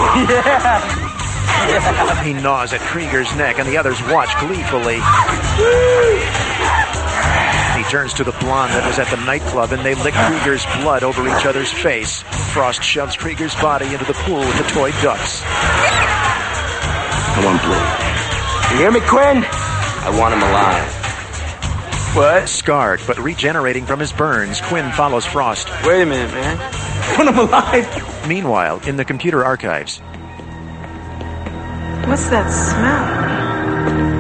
Yeah. He gnaws at Krieger's neck, and the others watch gleefully. He turns to the blonde that was at the nightclub, and they lick Krieger's blood over each other's face. Frost shoves Krieger's body into the pool with the toy ducks. I want Blade. You hear me, Quinn? I want him alive. What? Scarred, but regenerating from his burns, Quinn follows Frost. Wait a minute, man. I want him alive. Meanwhile, in the computer archives. What's that smell?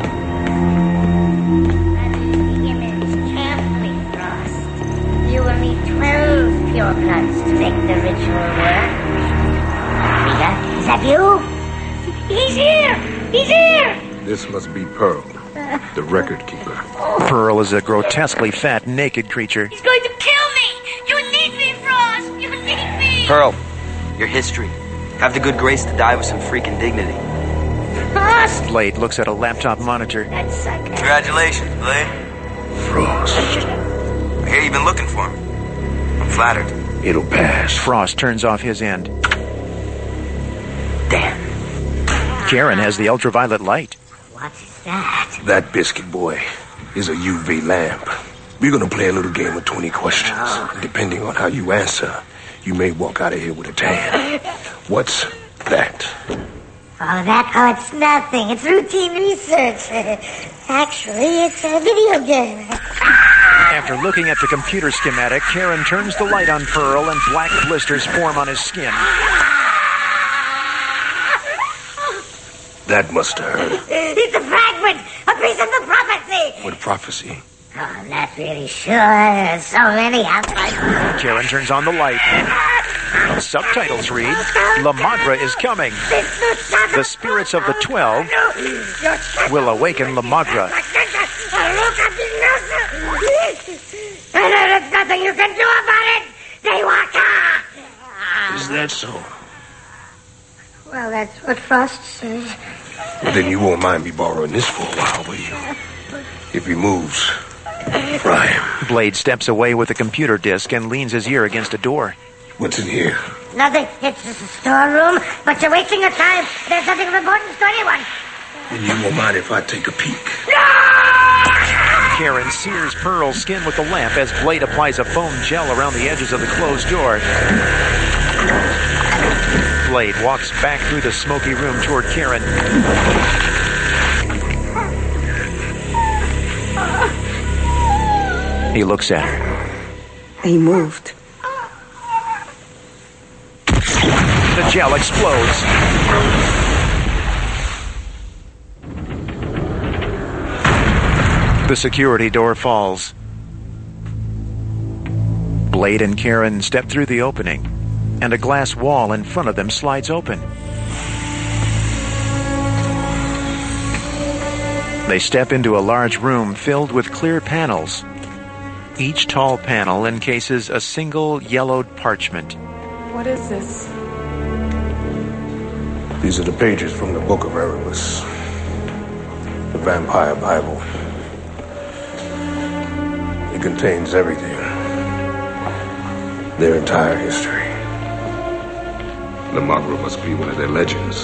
You will need 12 pure bloods to make the ritual work. Krieger, is that you? He's here! He's here! This must be Pearl, the record keeper. Pearl is a grotesquely fat, naked creature. He's going to kill me! You need me, Frost! You need me! Pearl, your history. Have the good grace to die with some freaking dignity. Frost! Blade looks at a laptop monitor. Congratulations, Blade. Frost. I hear you've been looking for him. I'm flattered. It'll pass. Frost turns off his end. Damn. Karen has the ultraviolet light. What is that? That biscuit boy is a UV lamp. We're gonna play a little game of 20 questions. Depending on how you answer, you may walk out of here with a tan. What's that? Oh, it's nothing. It's routine research. Actually, it's a video game. After looking at the computer schematic, Karen turns the light on Pearl and black blisters form on his skin. That must have hurt. It's a fragment, a piece of the prophecy. What prophecy? Oh, I'm not really sure. There's so many outside. Karen turns on the light. Subtitles read, La Magra is coming. The spirits of the 12 will awaken La Magra. There's nothing you can do about it, Daywalker! Is that so? Well, that's what Frost says. Well, then you won't mind me borrowing this for a while, will you? If he moves, fry him. Blade steps away with the computer disk and leans his ear against a door. What's in here? Nothing. It's just a storeroom, but you're wasting your time. There's nothing of importance to anyone. Then you won't mind if I take a peek. Karen sears Pearl's skin with the lamp as Blade applies a foam gel around the edges of the closed door. Blade walks back through the smoky room toward Karen. He looks at her. He moved. The gel explodes. The security door falls. Blade and Karen step through the opening, and a glass wall in front of them slides open. They step into a large room filled with clear panels. Each tall panel encases a single yellowed parchment. What is this? These are the pages from the Book of Erebus, the Vampire Bible. It contains everything, their entire history. La Magra must be one of their legends.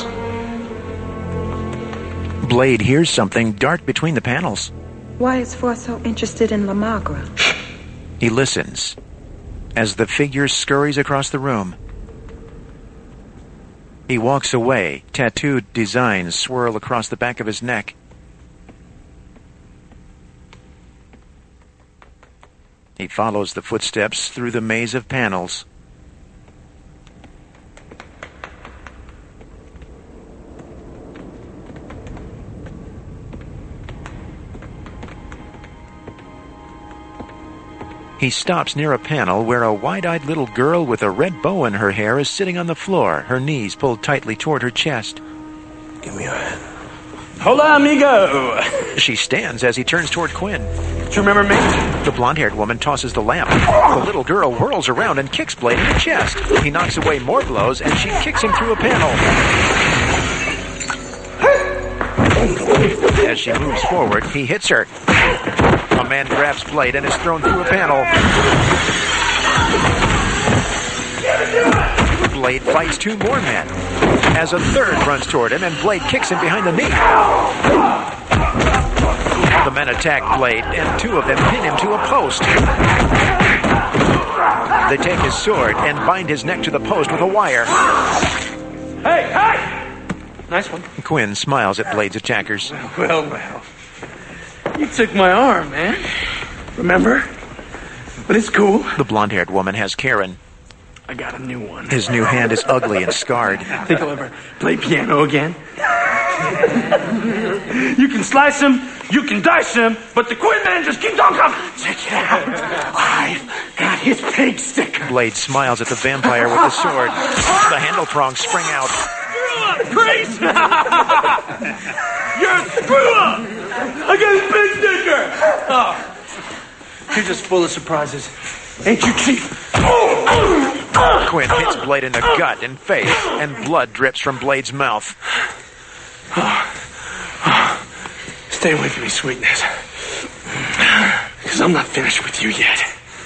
Blade hears something dart between the panels. Why is Frost so interested in La Magra? He listens as the figure scurries across the room. He walks away. Tattooed designs swirl across the back of his neck. He He follows the footsteps through the maze of panels. He stops near a panel where a wide-eyed little girl with a red bow in her hair is sitting on the floor, her knees pulled tightly toward her chest. Give me your hand. Hola, amigo! She stands as he turns toward Quinn. Do you remember me? The blonde-haired woman tosses the lamp. The little girl whirls around and kicks Blade in the chest. He knocks away more blows, and she kicks him through a panel. As she moves forward, he hits her. A man grabs Blade and is thrown through a panel. Blade fights two more men. As a third runs toward him, and Blade kicks him behind the knee. The men attack Blade, and two of them pin him to a post. They take his sword and bind his neck to the post with a wire. Hey, hey! Nice one. Quinn smiles at Blade's attackers. Well. You took my arm, man. Remember? But it's cool. The blonde-haired woman has Karen. I got a new one. His new hand is ugly and scarred. Think I'll ever play piano again? You can slice him, you can dice him, but the Quinn man just keeps on coming. Check it out. I've got his pig sticker. Blade smiles at the vampire with the sword. The handle prongs spring out. Screw up, Grace! You're a screw up! I got his big sticker! Oh. You're just full of surprises. Ain't you, Chief? Quinn hits Blade in the gut and face, and blood drips from Blade's mouth. Stay away from me, sweetness. Because I'm not finished with you yet.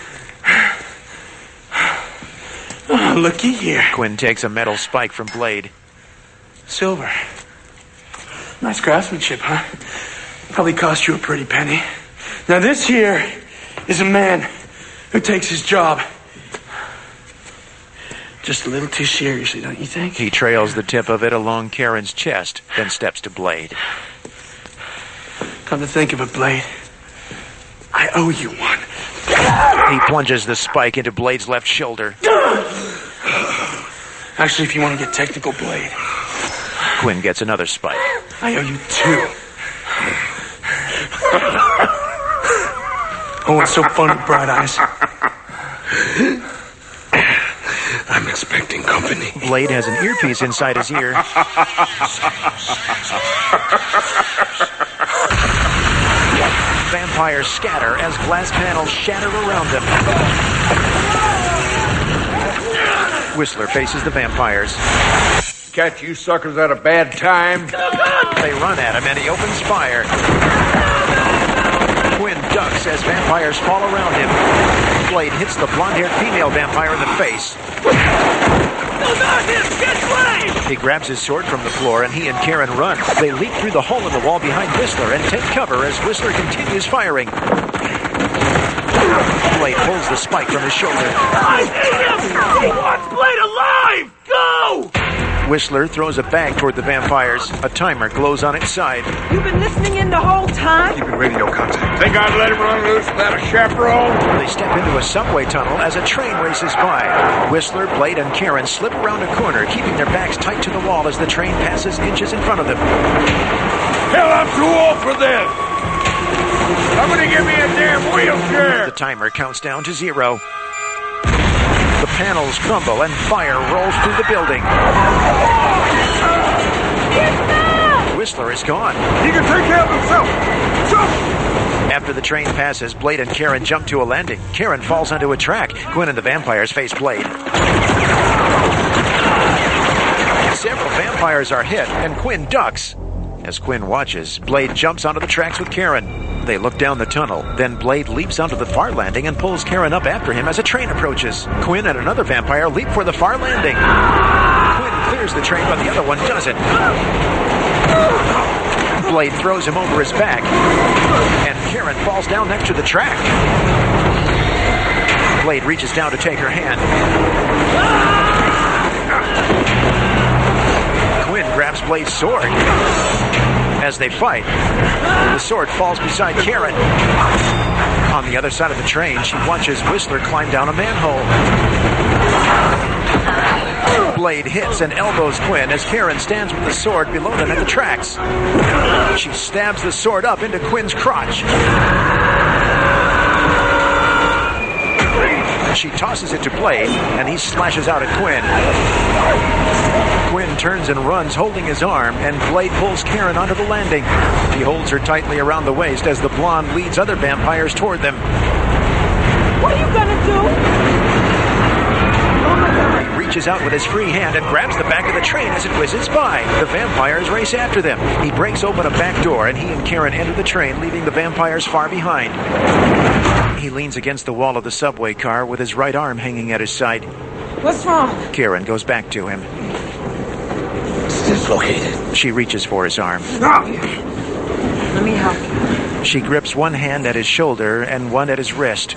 Oh, looky here. Quinn takes a metal spike from Blade. Silver. Nice craftsmanship, huh? Probably cost you a pretty penny. Now this here is a man who takes his job just a little too seriously, don't you think? He trails the tip of it along Karen's chest, then steps to Blade. Come to think of it, Blade, I owe you one. He plunges the spike into Blade's left shoulder. Actually, if you want to get technical, Blade, Quinn gets another spike. I owe you two. Oh, what's so funny, Bright Eyes? I'm expecting company. Blade has an earpiece inside his ear. Vampires scatter as glass panels shatter around them. Whistler faces the vampires. Catch you suckers at a bad time. They run at him and he opens fire. Quinn ducks as vampires fall around him. Blade hits the blonde-haired female vampire in the face. No, not him! Get Blade! He grabs his sword from the floor and he and Karen run. They leap through the hole in the wall behind Whistler and take cover as Whistler continues firing. Blade pulls the spike from his shoulder. I hate him! He wants Blade alive! Go! Whistler throws a bag toward the vampires. A timer glows on its side. You've been listening in the whole time? Keeping radio contact. Think I'd let him run loose without a chaperone? They step into a subway tunnel as a train races by. Whistler, Blade, and Karen slip around a corner, keeping their backs tight to the wall as the train passes inches in front of them. Hell, I'm too old for this! Somebody give me a damn wheelchair! The timer counts down to 0. The panels crumble and fire rolls through the building. Whistler is gone. He can take care of himself. Jump! After the train passes, Blade and Karen jump to a landing. Karen falls onto a track. Quinn and the vampires face Blade. Several vampires are hit, and Quinn ducks. As Quinn watches, Blade jumps onto the tracks with Karen. They look down the tunnel. Then Blade leaps onto the far landing and pulls Karen up after him as a train approaches. Quinn and another vampire leap for the far landing. Quinn clears the train, but the other one doesn't. Blade throws him over his back, and Karen falls down next to the track. Blade reaches down to take her hand. Quinn grabs Blade's sword. As they fight, the sword falls beside Karen. On the other side of the train, she watches Whistler climb down a manhole. Blade hits and elbows Quinn as Karen stands with the sword below them at the tracks. She stabs the sword up into Quinn's crotch. She tosses it to Blade, and he slashes out at Quinn. Quinn turns and runs, holding his arm, and Blade pulls Karen onto the landing. He holds her tightly around the waist as the blonde leads other vampires toward them. What are you gonna do? He reaches out with his free hand and grabs the back of the train as it whizzes by. The vampires race after them. He breaks open a back door, and he and Karen enter the train, leaving the vampires far behind. He leans against the wall of the subway car with his right arm hanging at his side. What's wrong? Karen goes back to him. It's dislocated. She reaches for his arm. Let me help you. She grips one hand at his shoulder and one at his wrist.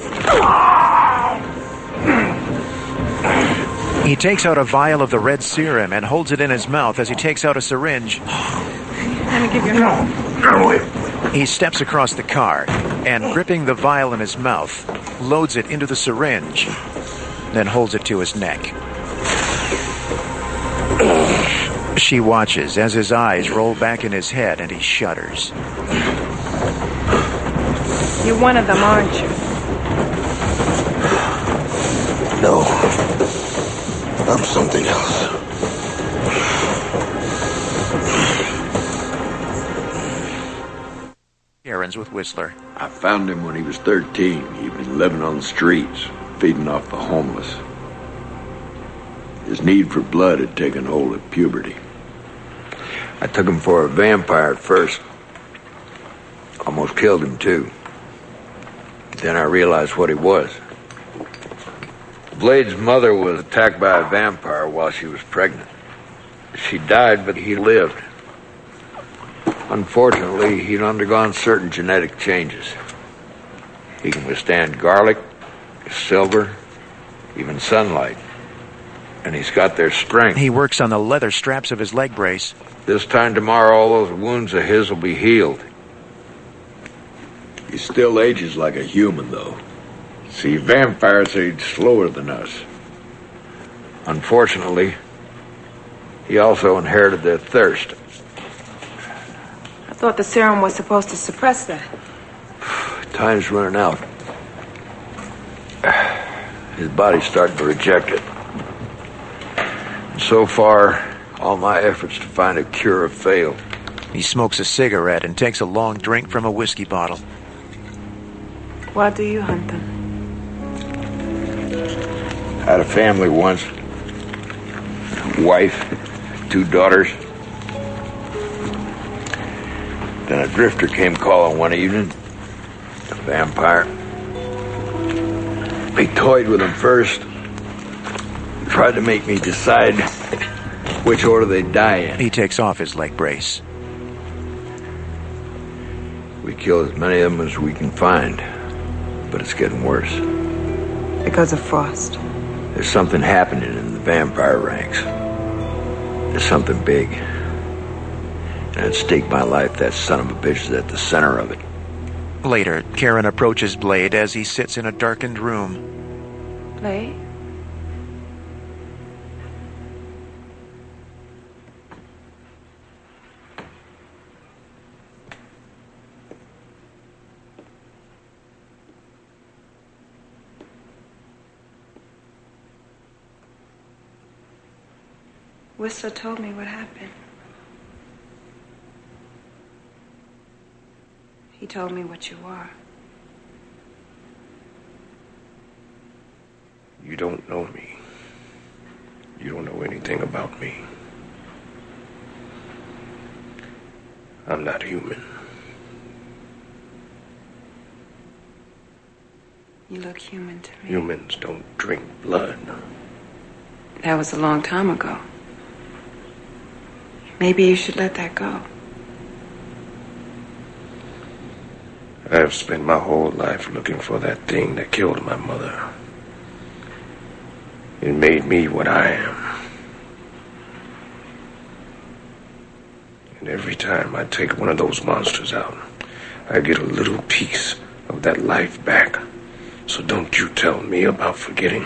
He takes out a vial of the red serum and holds it in his mouth as he takes out a syringe. Let me give you a hand. He steps across the car and, gripping the vial in his mouth, loads it into the syringe, then holds it to his neck. She watches as his eyes roll back in his head and he shudders. You're one of them, aren't you? No. I'm something else. Karen's with Whistler. I found him when he was 13. He'd been living on the streets, feeding off the homeless. His need for blood had taken hold at puberty. I took him for a vampire at first. Almost killed him, too. Then I realized what he was. Blade's mother was attacked by a vampire while she was pregnant. She died, but he lived. Unfortunately, he'd undergone certain genetic changes. He can withstand garlic, silver, even sunlight. And he's got their strength. He works on the leather straps of his leg brace. This time tomorrow, all those wounds of his will be healed. He still ages like a human, though. See, vampires age slower than us. Unfortunately, he also inherited their thirst. I thought the serum was supposed to suppress that. Time's running out. His body's starting to reject it. And so far, all my efforts to find a cure have failed. He smokes a cigarette and takes a long drink from a whiskey bottle. Why do you hunt them? Had a family once. Wife, 2 daughters. Then a drifter came calling one evening. A vampire. He toyed with them first. Tried to make me decide which order they'd die in. He takes off his leg brace. We kill as many of them as we can find. But it's getting worse. Because of Frost. There's something happening in the vampire ranks. There's something big. And I'd stake my life that son of a bitch is at the center of it. Later, Karen approaches Blade as he sits in a darkened room. Blade? Whistler told me what happened. He told me what you are. You don't know me. You don't know anything about me. I'm not human. You look human to me. Humans don't drink blood. That was a long time ago. Maybe you should let that go. I have spent my whole life looking for that thing that killed my mother. It made me what I am. And every time I take one of those monsters out, I get a little piece of that life back. So don't you tell me about forgetting.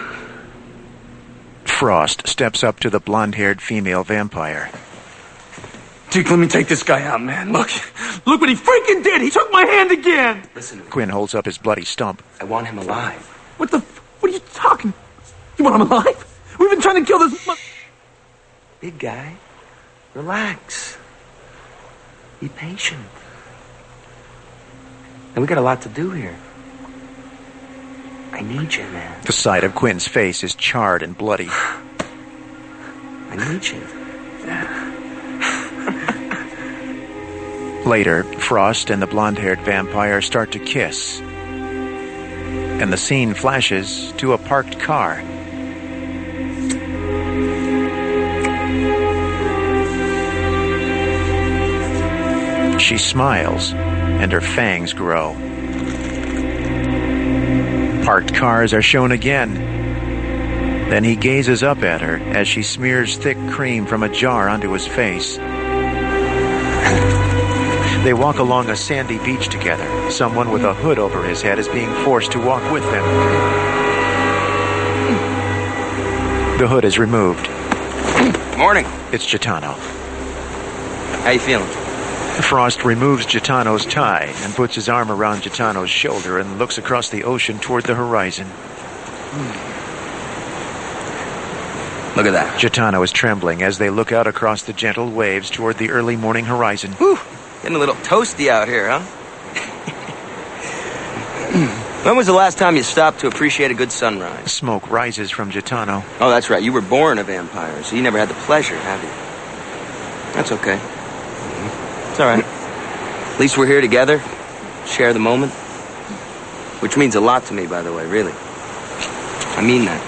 Frost steps up to the blonde-haired female vampire. Dude, let me take this guy out, man. Look what he freaking did. He took my hand again. Listen to me. Quinn holds up his bloody stump. I want him alive. What are you talking? You want him alive? We've been trying to kill this Big guy, relax. Be patient. And we got a lot to do here. I need you, man. The side of Quinn's face is charred and bloody. I need you. Later, Frost and the blonde-haired vampire start to kiss. And the scene flashes to a parked car. She smiles, and her fangs grow. Parked cars are shown again. Then he gazes up at her as she smears thick cream from a jar onto his face. They walk along a sandy beach together. Someone with a hood over his head is being forced to walk with them. The hood is removed. Morning. It's Gitano. How you feeling? Frost removes Gitano's tie and puts his arm around Gitano's shoulder and looks across the ocean toward the horizon. Look at that. Gitano is trembling as they look out across the gentle waves toward the early morning horizon. Whew. Getting a little toasty out here, huh? When was the last time you stopped to appreciate a good sunrise? Smoke rises from Gitano. Oh, that's right. You were born a vampire, so you never had the pleasure, have you? That's okay. It's all right. At least we're here together. Share the moment. Which means a lot to me, by the way, really. I mean that.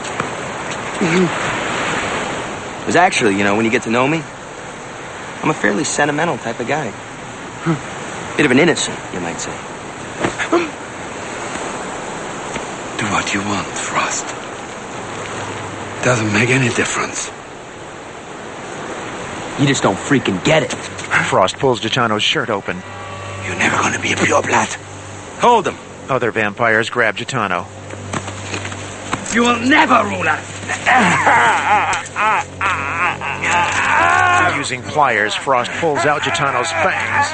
Because actually, you know, when you get to know me, I'm a fairly sentimental type of guy. Bit of an innocent, you might say. Do what you want, Frost. Doesn't make any difference. You just don't freaking get it. Frost pulls Gitano's shirt open. You're never going to be a pureblood. Hold him. Other vampires grab Gitano. You will never rule us. Using pliers, Frost pulls out Gitano's fangs.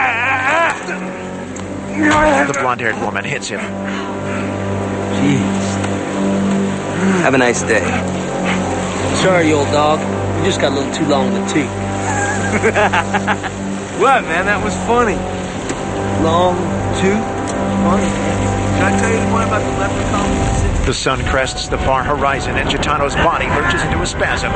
The blonde-haired woman hits him. Jeez. Have a nice day. Sorry, old dog. You just got a little too long in the teeth. What, man? That was funny. Long, too funny. Can I tell you the one about the leprechaun? The sun crests the far horizon and Gitano's body lurches into a spasm.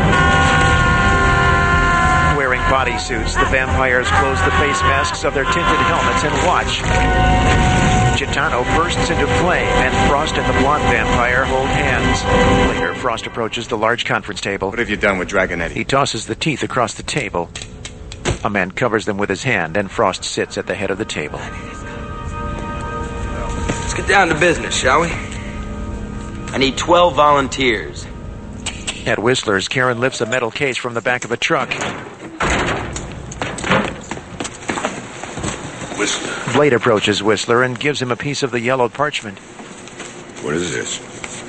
Wearing bodysuits, the vampires close the face masks of their tinted helmets and watch. Gitano bursts into flame, and Frost and the blonde vampire hold hands. Later, Frost approaches the large conference table. What have you done with Dragonetti? He tosses the teeth across the table. A man covers them with his hand, and Frost sits at the head of the table. Let's get down to business, shall we? I need 12 volunteers. At Whistler's, Karen lifts a metal case from the back of a truck. Whistler. Blade approaches Whistler and gives him a piece of the yellowed parchment. What is this?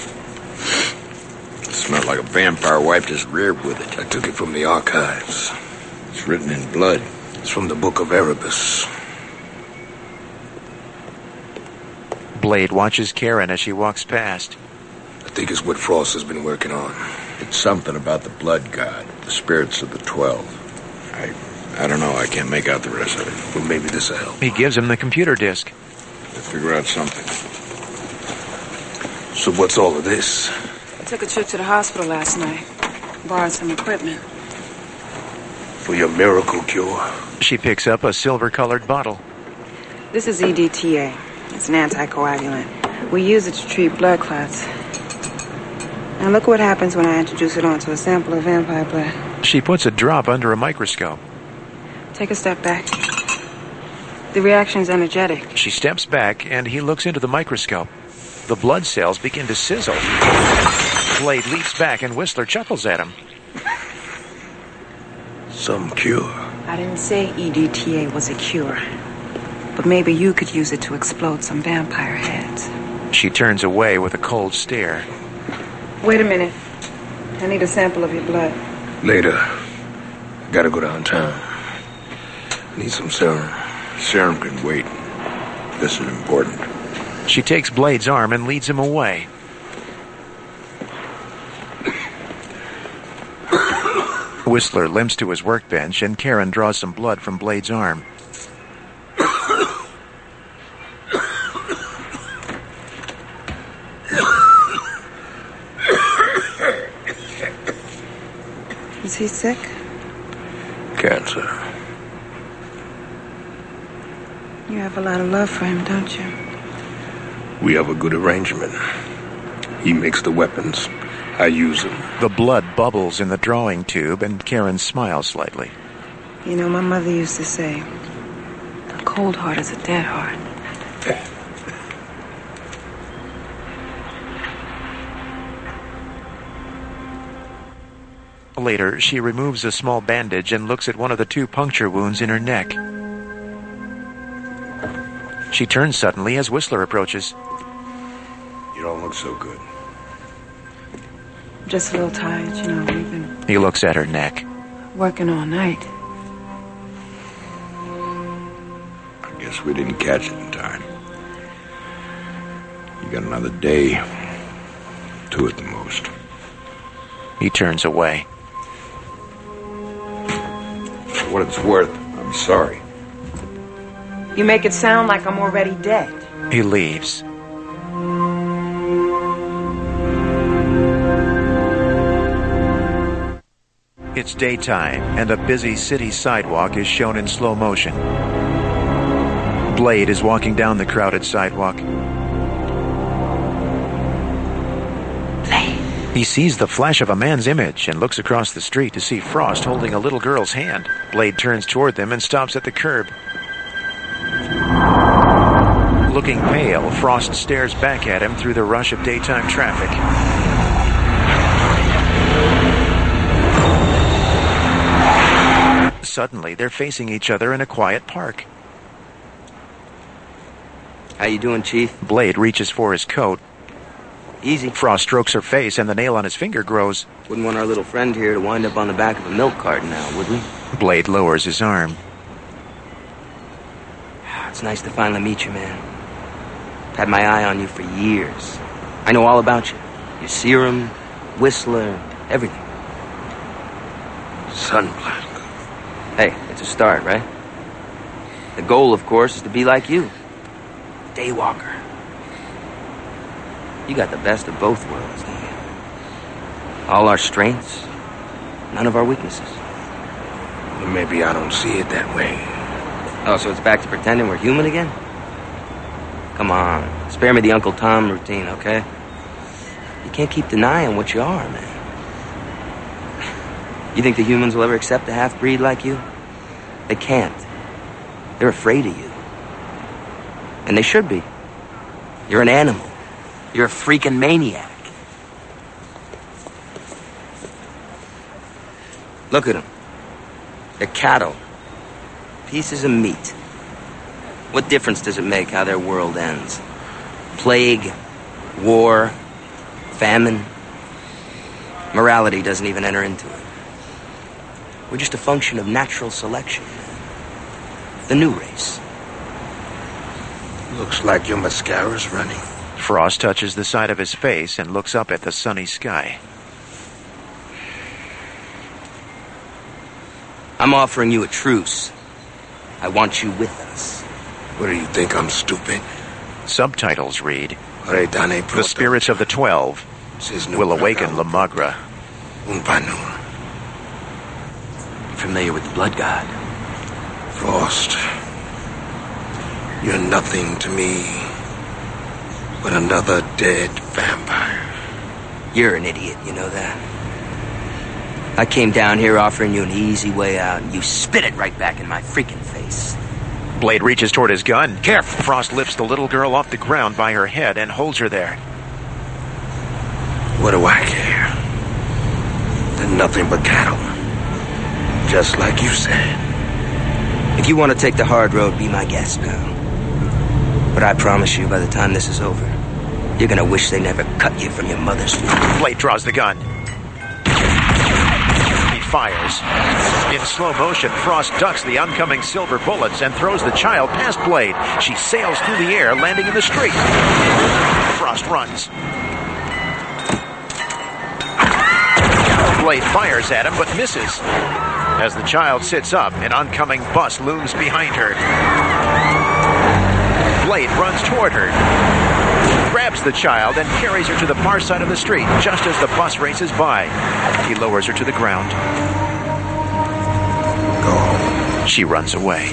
It smells like a vampire wiped his rear with it. I took it from the archives. It's written in blood. It's from the Book of Erebus. Blade watches Karen as she walks past. I think it's what Frost has been working on. It's something about the blood god, the spirits of the 12. I don't know. I can't make out the rest of it. Well, maybe this'll help. He gives him the computer disk. We'll figure out something. So what's all of this? I took a trip to the hospital last night. Borrowed some equipment. For your miracle cure? She picks up a silver-colored bottle. This is EDTA. It's an anticoagulant. We use it to treat blood clots. Now look what happens when I introduce it onto a sample of vampire blood. She puts a drop under a microscope. Take a step back. The reaction's energetic. She steps back, and he looks into the microscope. The blood cells begin to sizzle. Blade leaps back, and Whistler chuckles at him. Some cure. I didn't say EDTA was a cure. But maybe you could use it to explode some vampire heads. She turns away with a cold stare. Wait a minute. I need a sample of your blood. Later. I gotta go downtown. Need some serum. Serum can wait. This is important. She takes Blade's arm and leads him away. Whistler limps to his workbench, and Karen draws some blood from Blade's arm. Is he sick? Cancer. You have a lot of love for him, don't you? We have a good arrangement. He makes the weapons. I use them. The blood bubbles in the drawing tube, and Karen smiles slightly. You know, my mother used to say, a cold heart is a dead heart. Later, she removes a small bandage and looks at one of the 2 puncture wounds in her neck. She turns suddenly as Whistler approaches. You don't look so good. I'm just a little tired, you know. We've been He looks at her neck. working all night. I guess we didn't catch it in time. You got another day. 2 at the most. He turns away. For what it's worth, I'm sorry. You make it sound like I'm already dead. He leaves. It's daytime, and a busy city sidewalk is shown in slow motion. Blade is walking down the crowded sidewalk. Blade. He sees the flash of a man's image and looks across the street to see Frost holding a little girl's hand. Blade turns toward them and stops at the curb. Looking pale, Frost stares back at him through the rush of daytime traffic. Suddenly, they're facing each other in a quiet park. How you doing, Chief? Blade reaches for his coat. Easy. Frost strokes her face, and the nail on his finger grows. Wouldn't want our little friend here to wind up on the back of a milk carton now, would we? Blade lowers his arm. It's nice to finally meet you, man. Had my eye on you for years. I know all about you. Your serum, Whistler, everything. Sunblock. Hey, it's a start, right? The goal, of course, is to be like you. Daywalker. You got the best of both worlds, don't you? All our strengths, none of our weaknesses. Well, maybe I don't see it that way. Oh, so it's back to pretending we're human again? Come on, spare me the Uncle Tom routine, okay? You can't keep denying what you are, man. You think the humans will ever accept a half-breed like you? They can't. They're afraid of you. And they should be. You're an animal. You're a freaking maniac. Look at them. They're cattle. Pieces of meat. What difference does it make how their world ends? Plague, war, famine. Morality doesn't even enter into it. We're just a function of natural selection. The new race. Looks like your mascara's running. Frost touches the side of his face and looks up at the sunny sky. I'm offering you a truce. I want you with us. What do you think, I'm stupid? Subtitles read, The spirits of the 12 will awaken La Magra. Familiar with the Blood God? Frost, you're nothing to me but another dead vampire. You're an idiot, you know that? I came down here offering you an easy way out, and you spit it right back in my freaking face. Blade reaches toward his gun. Careful! Frost lifts the little girl off the ground by her head and holds her there. What do I care? They're nothing but cattle. Just like you said. If you want to take the hard road, be my guest, pal. But I promise you, by the time this is over, you're gonna wish they never cut you from your mother's womb. Blade draws the gun. He fires. In slow motion, Frost ducks the oncoming silver bullets and throws the child past Blade. She sails through the air, landing in the street. Frost runs. Blade fires at him, but misses. As the child sits up, an oncoming bus looms behind her. Blade runs toward her, grabs the child, and carries her to the far side of the street, just as the bus races by. He lowers her to the ground. Go. She runs away.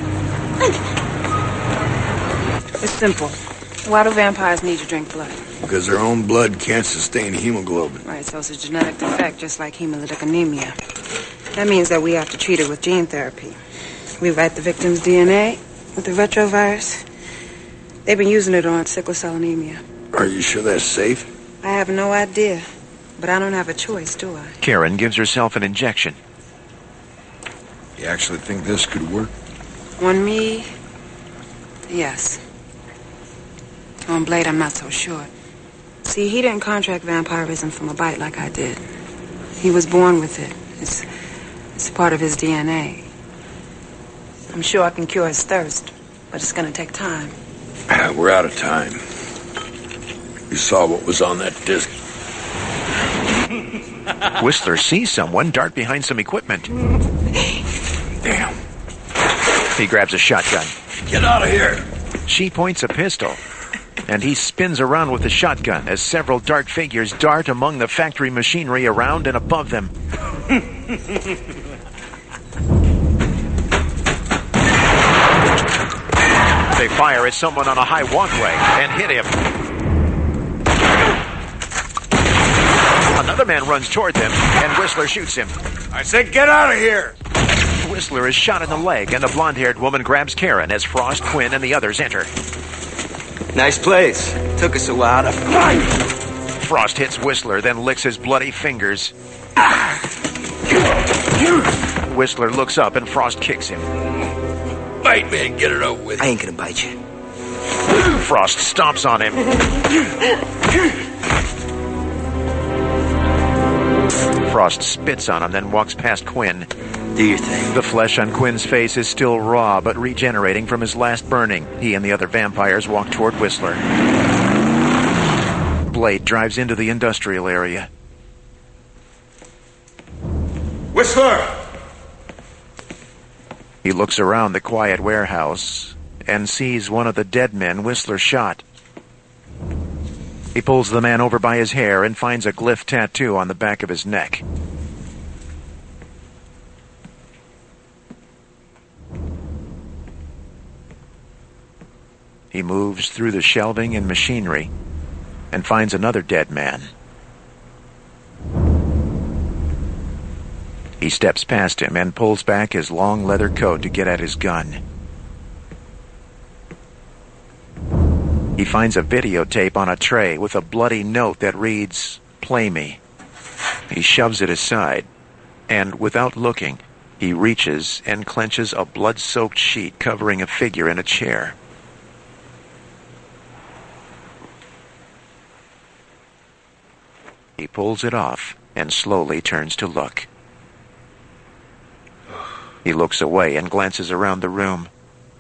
It's simple. Why do vampires need to drink blood? Because their own blood can't sustain hemoglobin. Right, so it's a genetic defect, just like hemolytic anemia. That means that we have to treat it with gene therapy. We write the victim's DNA with the retrovirus. They've been using it on sickle cell anemia. Are you sure that's safe? I have no idea, but I don't have a choice, do I? Karen gives herself an injection. You actually think this could work? On me, yes. On Blade, I'm not so sure. See, he didn't contract vampirism from a bite like I did. He was born with it. It's part of his DNA. I'm sure I can cure his thirst, but it's gonna take time. We're out of time. You saw what was on that disc. Whistler sees someone dart behind some equipment. Damn. He grabs a shotgun. Get out of here. She points a pistol, and he spins around with the shotgun as several dark figures dart among the factory machinery around and above them. They fire at someone on a high walkway and hit him. Another man runs toward them, and Whistler shoots him. I said get out of here! Whistler is shot in the leg, and the blonde-haired woman grabs Karen as Frost, Quinn, and the others enter. Nice place. Took us a while to find. Frost hits Whistler, then licks his bloody fingers. Whistler looks up, and Frost kicks him. Bite me and get it over with. I ain't gonna bite you. Frost stomps on him. Frost spits on him, then walks past Quinn. Do your thing. The flesh on Quinn's face is still raw, but regenerating from his last burning. He and the other vampires walk toward Whistler. Blade drives into the industrial area. Whistler! He looks around the quiet warehouse and sees one of the dead men Whistler shot. He pulls the man over by his hair and finds a glyph tattoo on the back of his neck. He moves through the shelving and machinery and finds another dead man. He steps past him and pulls back his long leather coat to get at his gun. He finds a videotape on a tray with a bloody note that reads, "Play me." He shoves it aside, and without looking, he reaches and clenches a blood-soaked sheet covering a figure in a chair. He pulls it off and slowly turns to look. He looks away and glances around the room.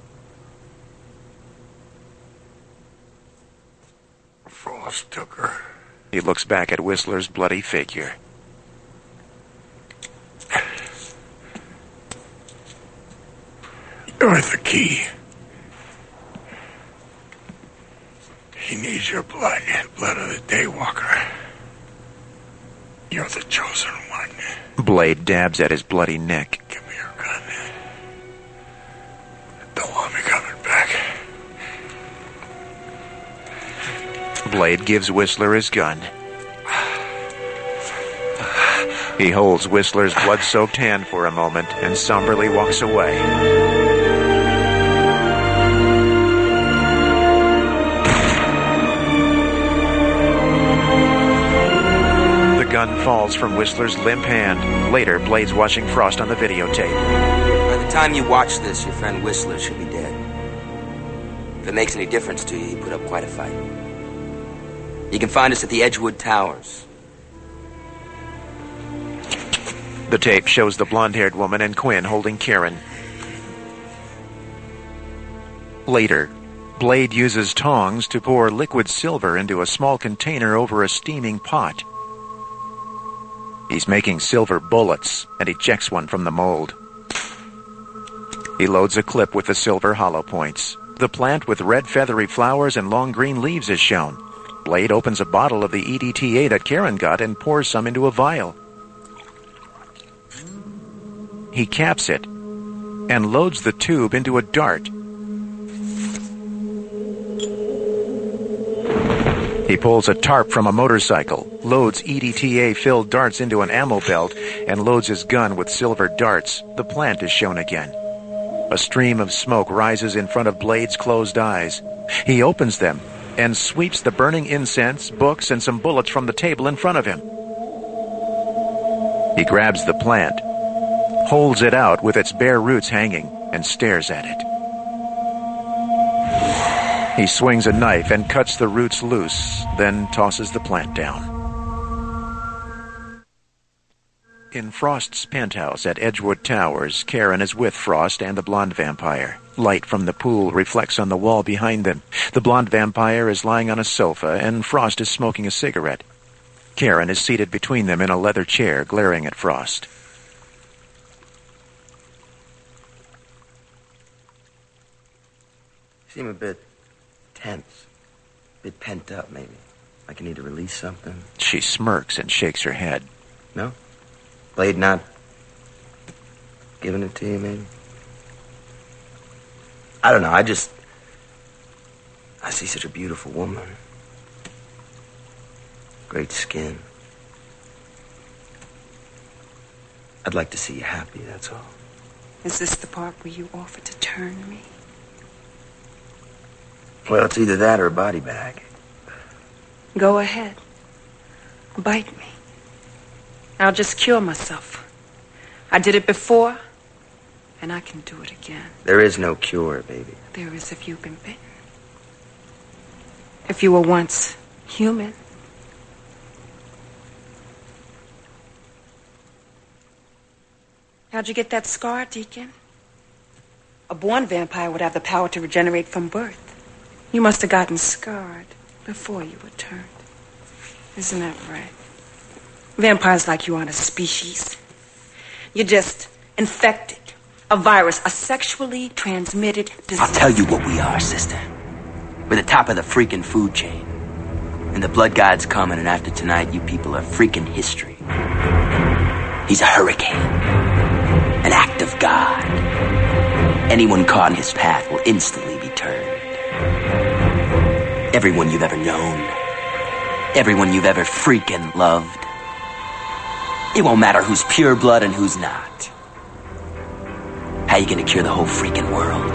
Frost took her. He looks back at Whistler's bloody figure. You're the key. He needs your blood, blood of the Daywalker. You're the chosen one. Blade dabs at his bloody neck. Give me your gun. Don't want me coming back. Blade gives Whistler his gun. He holds Whistler's blood-soaked hand for a moment and somberly walks away. The gun falls from Whistler's limp hand. Later, Blade's watching Frost on the videotape. By the time you watch this, your friend Whistler should be dead. If it makes any difference to you, he put up quite a fight. You can find us at the Edgewood Towers. The tape shows the blonde-haired woman and Quinn holding Karen. Later, Blade uses tongs to pour liquid silver into a small container over a steaming pot. He's making silver bullets and ejects one from the mold. He loads a clip with the silver hollow points. The plant with red feathery flowers and long green leaves is shown. Blade opens a bottle of the EDTA that Karen got and pours some into a vial. He caps it and loads the tube into a dart. He pulls a tarp from a motorcycle, loads EDTA-filled darts into an ammo belt, and loads his gun with silver darts. The plant is shown again. A stream of smoke rises in front of Blade's closed eyes. He opens them and sweeps the burning incense, books, and some bullets from the table in front of him. He grabs the plant, holds it out with its bare roots hanging, and stares at it. He swings a knife and cuts the roots loose, then tosses the plant down. In Frost's penthouse at Edgewood Towers, Karen is with Frost and the blonde vampire. Light from the pool reflects on the wall behind them. The blonde vampire is lying on a sofa, and Frost is smoking a cigarette. Karen is seated between them in a leather chair, glaring at Frost. You seem a bit tense. A bit pent up, maybe. Like you need to release something. She smirks and shakes her head. No? Blade not giving it to you, maybe? I don't know, I see such a beautiful woman. Great skin. I'd like to see you happy, that's all. Is this the part where you offer to turn me? Well, it's either that or a body bag. Go ahead. Bite me. I'll just cure myself. I did it before, and I can do it again. There is no cure, baby. There is if you've been bitten. If you were once human. How'd you get that scar, Deacon? A born vampire would have the power to regenerate from birth. You must have gotten scarred before you were turned. Isn't that right? Vampires like you aren't a species. You're just infected. A virus, a sexually transmitted disease. I'll tell you what we are, sister. We're the top of the freaking food chain. And the blood god's coming, and after tonight, you people are freaking history. He's a hurricane. An act of God. Anyone caught in his path will instantly be turned. Everyone you've ever known. Everyone you've ever freaking loved. It won't matter who's pure blood and who's not. How you gonna cure the whole freaking world?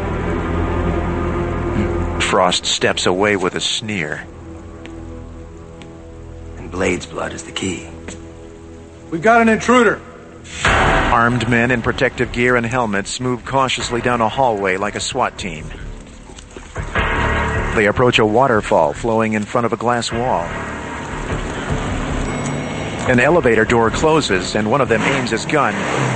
Frost steps away with a sneer. And Blade's blood is the key. We've got an intruder. Armed men in protective gear and helmets move cautiously down a hallway like a SWAT team. They approach a waterfall flowing in front of a glass wall. An elevator door closes, and one of them aims his gun.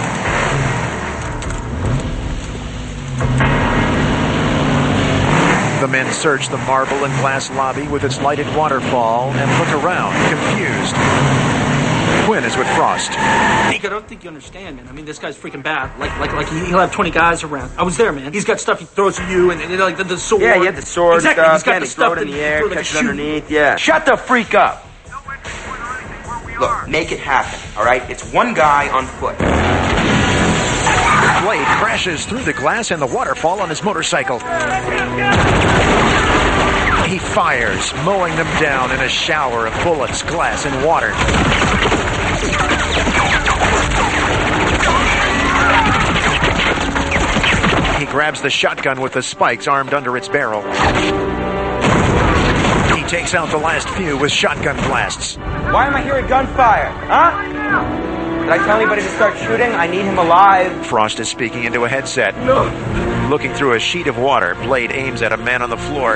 The men search the marble and glass lobby with its lighted waterfall and look around, confused. Quinn is with Frost. Nick, I don't think you understand, man. I mean, this guy's freaking bad. Like he'll have 20 guys around. I was there, man. He's got stuff he throws at you, and like the sword. Yeah, he had the sword exactly. stuff. He's got and the he threw stuff it in that the air, like catch it underneath. Yeah. Shut the freak up. Look, make it happen, all right? It's one guy on foot. Blade crashes through the glass and the waterfall on his motorcycle. He fires, mowing them down in a shower of bullets, glass, and water. He grabs the shotgun with the spikes armed under its barrel. He takes out the last few with shotgun blasts. Why am I hearing gunfire? Huh? Did I tell anybody to start shooting? I need him alive. Frost is speaking into a headset. No. Looking through a sheet of water, Blade aims at a man on the floor.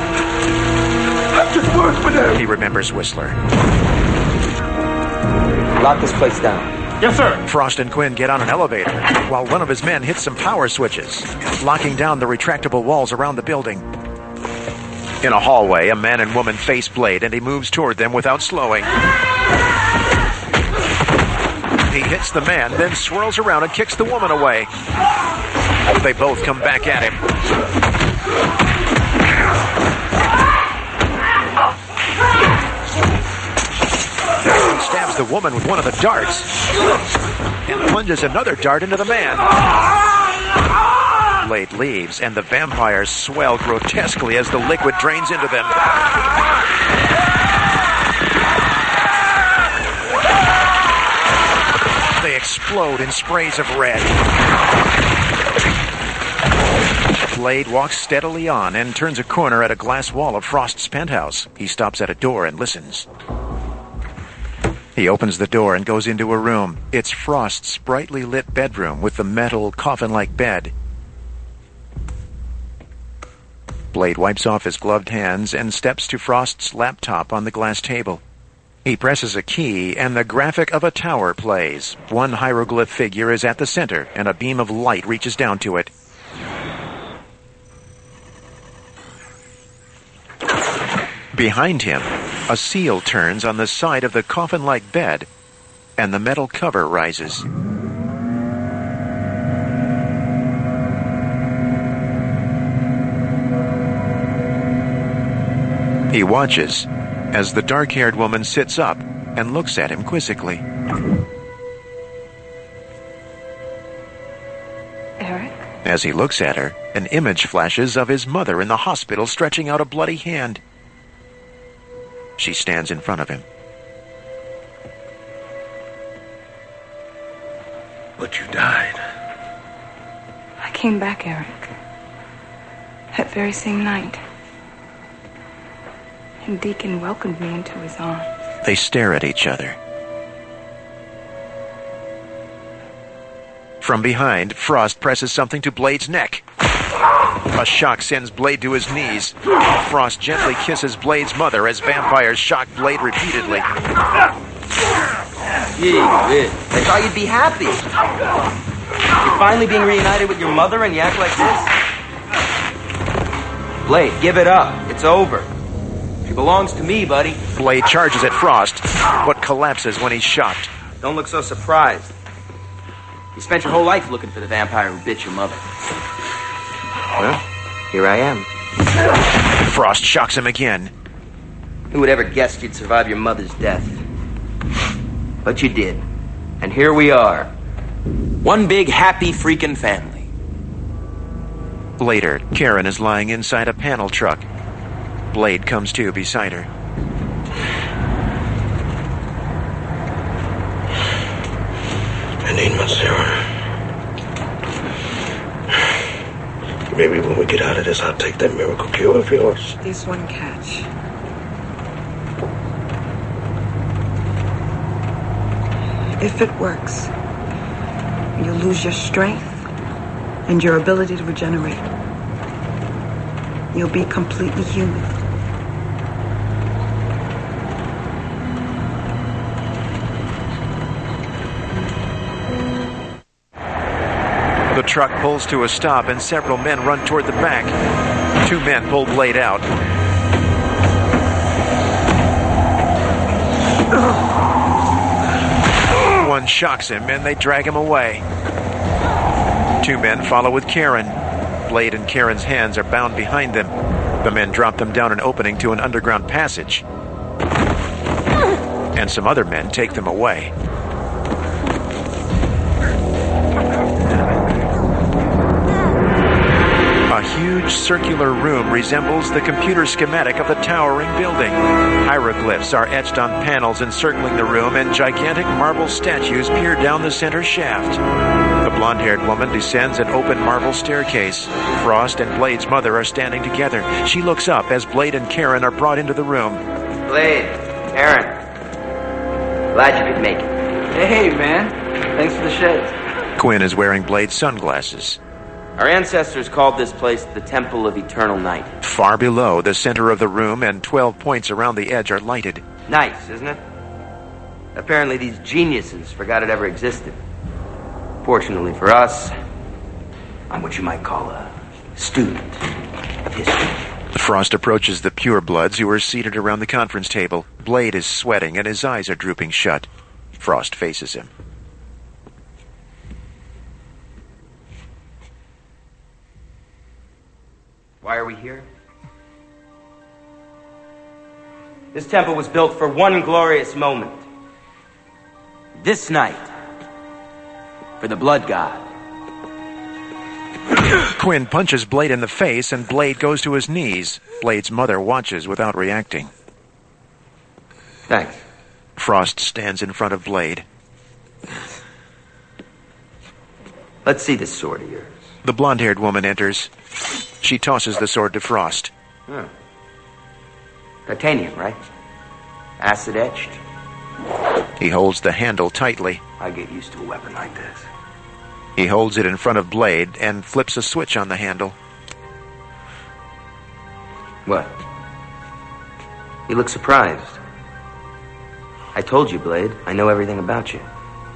I just worked for them. He remembers Whistler. Lock this place down. Yes, sir. Frost and Quinn get on an elevator, while one of his men hits some power switches, locking down the retractable walls around the building. In a hallway, a man and woman face Blade, and he moves toward them without slowing. He hits the man, then swirls around and kicks the woman away. They both come back at him. He stabs the woman with one of the darts and plunges another dart into the man. Blade leaves, and the vampires swell grotesquely as the liquid drains into them. They explode in sprays of red. Blade walks steadily on and turns a corner at a glass wall of Frost's penthouse. He stops at a door and listens. He opens the door and goes into a room. It's Frost's brightly lit bedroom with the metal coffin-like bed. Blade wipes off his gloved hands and steps to Frost's laptop on the glass table. He presses a key, and the graphic of a tower plays. One hieroglyph figure is at the center, and a beam of light reaches down to it. Behind him, a seal turns on the side of the coffin-like bed, and the metal cover rises. He watches as the dark-haired woman sits up and looks at him quizzically. Eric? As he looks at her, an image flashes of his mother in the hospital stretching out a bloody hand. She stands in front of him. But you died. I came back, Eric. That very same night. And Deacon welcomed me into his arms. They stare at each other. From behind, Frost presses something to Blade's neck. A shock sends Blade to his knees. Frost gently kisses Blade's mother as vampires shock Blade repeatedly. I thought you'd be happy. You're finally being reunited with your mother and you act like this? Blade, give it up. It's over. She belongs to me, buddy. Blade charges at Frost, but collapses when he's shocked. Don't look so surprised. You spent your whole life looking for the vampire who bit your mother. Well, here I am. Frost shocks him again. Who would ever guessed you'd survive your mother's death? But you did. And here we are. One big happy freaking family. Later, Karen is lying inside a panel truck. Blade comes to beside her. I need my serum. Maybe when we get out of this, I'll take that miracle cure of yours. There's one catch. If it works, you'll lose your strength and your ability to regenerate. You'll be completely human. The truck pulls to a stop and several men run toward the back. Two men pull Blade out. One shocks him and they drag him away. Two men follow with Karen. Blade and Karen's hands are bound behind them. The men drop them down an opening to an underground passage. And some other men take them away. A huge circular room resembles the computer schematic of the towering building. Hieroglyphs are etched on panels encircling the room, and gigantic marble statues peer down the center shaft. The blonde-haired woman descends an open marble staircase. Frost and Blade's mother are standing together. She looks up as Blade and Karen are brought into the room. Blade, Karen, glad you could make it. Hey, man. Thanks for the shades. Quinn is wearing Blade's sunglasses. Our ancestors called this place the Temple of Eternal Night. Far below, the center of the room and 12 points around the edge are lighted. Nice, isn't it? Apparently these geniuses forgot it ever existed. Fortunately for us, I'm what you might call a student of history. Frost approaches the purebloods who are seated around the conference table. Blade is sweating and his eyes are drooping shut. Frost faces him. Why are we here? This temple was built for one glorious moment. This night, for the blood god. Quinn punches Blade in the face and Blade goes to his knees. Blade's mother watches without reacting. Thanks. Frost stands in front of Blade. Let's see this sword of yours. The blonde-haired woman enters. She tosses the sword to Frost. Hmm. Titanium, right? Acid etched. He holds the handle tightly. I get used to a weapon like this. He holds it in front of Blade and flips a switch on the handle. What? You look surprised. I told you, Blade. I know everything about you.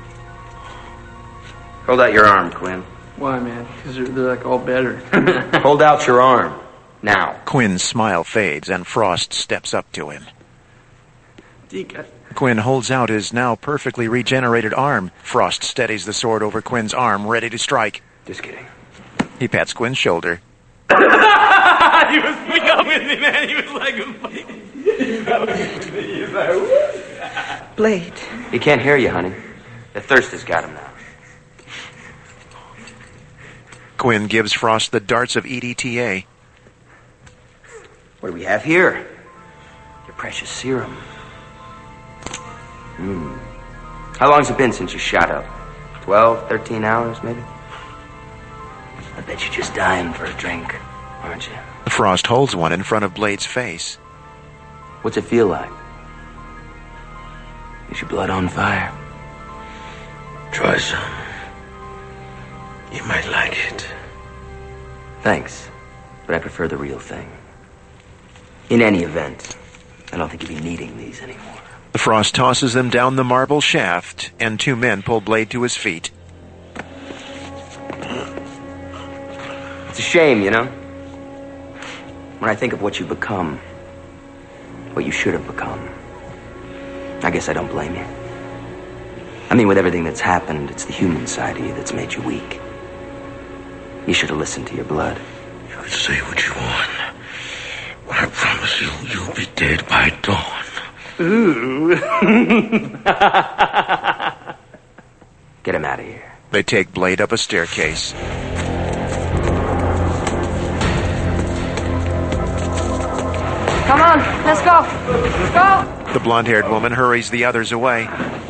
Hold out your arm, Quinn. Why, man? Because they're like all better. Hold out your arm. Now. Quinn's smile fades and Frost steps up to him. Deke, Quinn holds out his now perfectly regenerated arm. Frost steadies the sword over Quinn's arm, ready to strike. Just kidding. He pats Quinn's shoulder. He was with me, man. He was like... Blade. He can't hear you, honey. The thirst has got him now. Quinn gives Frost the darts of EDTA. What do we have here? Your precious serum. How long's it been since you shot up? 12, 13 hours, maybe? I bet you're just dying for a drink, aren't you? Frost holds one in front of Blade's face. What's it feel like? Is your blood on fire? Try some. You might like it. Thanks, but I prefer the real thing. In any event, I don't think you'll be needing these anymore. Frost tosses them down the marble shaft, and two men pull Blade to his feet. It's a shame, you know? When I think of what you've become, what you should have become, I guess I don't blame you. I mean, with everything that's happened, it's the human side of you that's made you weak. You should have listened to your blood. You can say what you want, but I promise you, you'll be dead by dawn. Ooh. Get him out of here. They take Blade up a staircase. Come on, let's go. Let's go. The blonde-haired woman hurries the others away.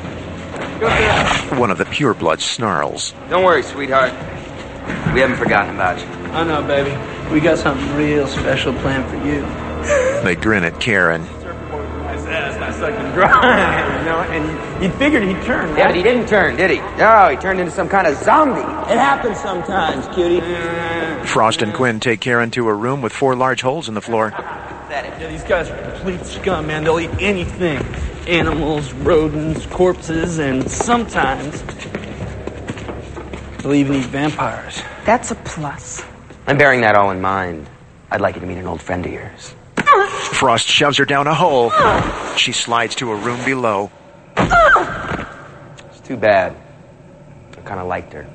One of the purebloods snarls. Don't worry, sweetheart. We haven't forgotten about you. I know, baby. We got something real special planned for you. They grin at Karen. Nice ass, nice sucking dry. You know, and you figured he'd turn, right? Yeah, but he didn't turn, did he? No, he turned into some kind of zombie. It happens sometimes, cutie. Frost and Quinn take Karen to a room with 4 large holes in the floor. Yeah, these guys are complete scum, man. They'll eat anything. Animals, rodents, corpses, and sometimes they'll even eat vampires. That's a plus. I'm bearing that all in mind. I'd like you to meet an old friend of yours. Frost shoves her down a hole. She slides to a room below. It's too bad. I kind of liked her.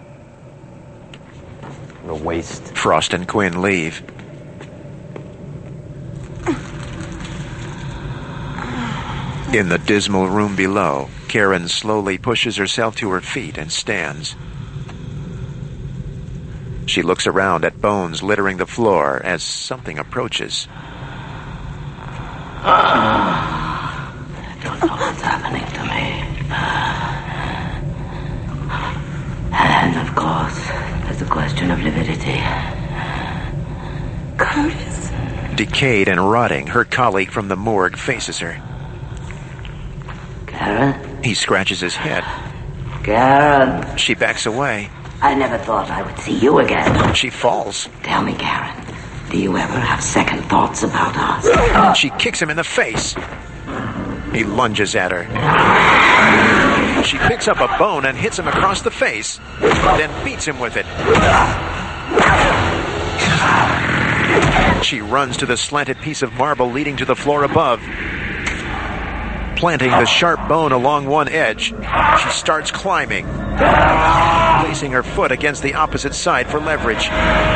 What a waste. Frost and Quinn leave. In the dismal room below, Karen slowly pushes herself to her feet and stands. She looks around at bones littering the floor as something approaches. I don't know what's happening to me. And of course, there's a question of lividity. Curtis. Decayed and rotting, her colleague from the morgue faces her. Karen? He scratches his head. Karen. She backs away. I never thought I would see you again. She falls. Tell me, Karen, do you ever have second thoughts about us? She kicks him in the face. He lunges at her. She picks up a bone and hits him across the face, then beats him with it. She runs to the slanted piece of marble leading to the floor above. Planting the sharp bone along one edge, she starts climbing, placing her foot against the opposite side for leverage.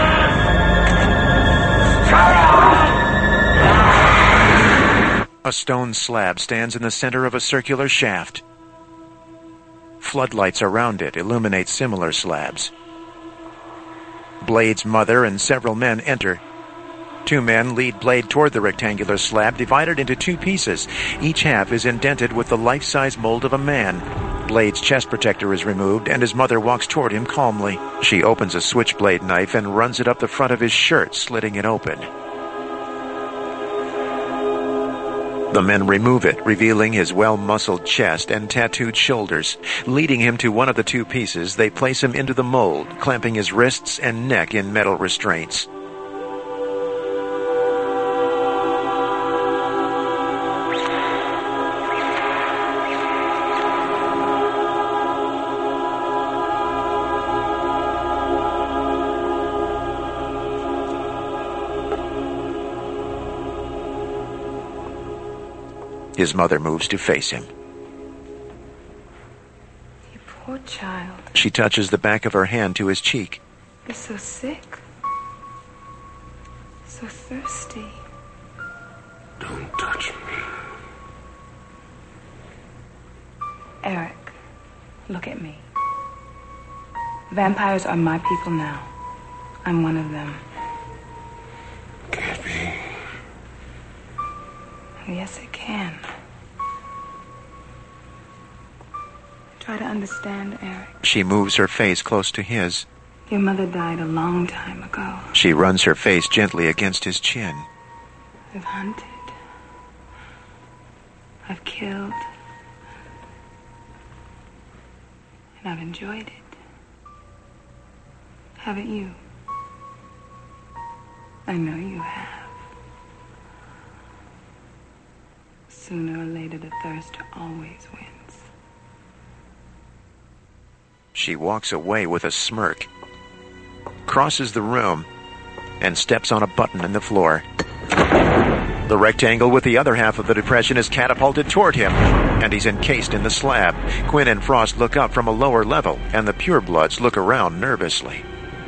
A stone slab stands in the center of a circular shaft. Floodlights around it illuminate similar slabs. Blade's mother and several men enter. 2 men lead Blade toward the rectangular slab, divided into 2 pieces. Each half is indented with the life-size mold of a man. Blade's chest protector is removed, and his mother walks toward him calmly. She opens a switchblade knife and runs it up the front of his shirt, slitting it open. The men remove it, revealing his well-muscled chest and tattooed shoulders. Leading him to one of the 2 pieces, they place him into the mold, clamping his wrists and neck in metal restraints. His mother moves to face him. You poor child. She touches the back of her hand to his cheek. You're so sick. So thirsty. Don't touch me. Eric, look at me. Vampires are my people now. I'm one of them. Can't be. Yes, it can. Try to understand, Eric. She moves her face close to his. Your mother died a long time ago. She runs her face gently against his chin. I've hunted. I've killed. And I've enjoyed it. Haven't you? I know you have. Sooner or later, the thirst always wins. She walks away with a smirk, crosses the room, and steps on a button in the floor. The rectangle with the other half of the depression is catapulted toward him, and he's encased in the slab. Quinn and Frost look up from a lower level, and the purebloods look around nervously.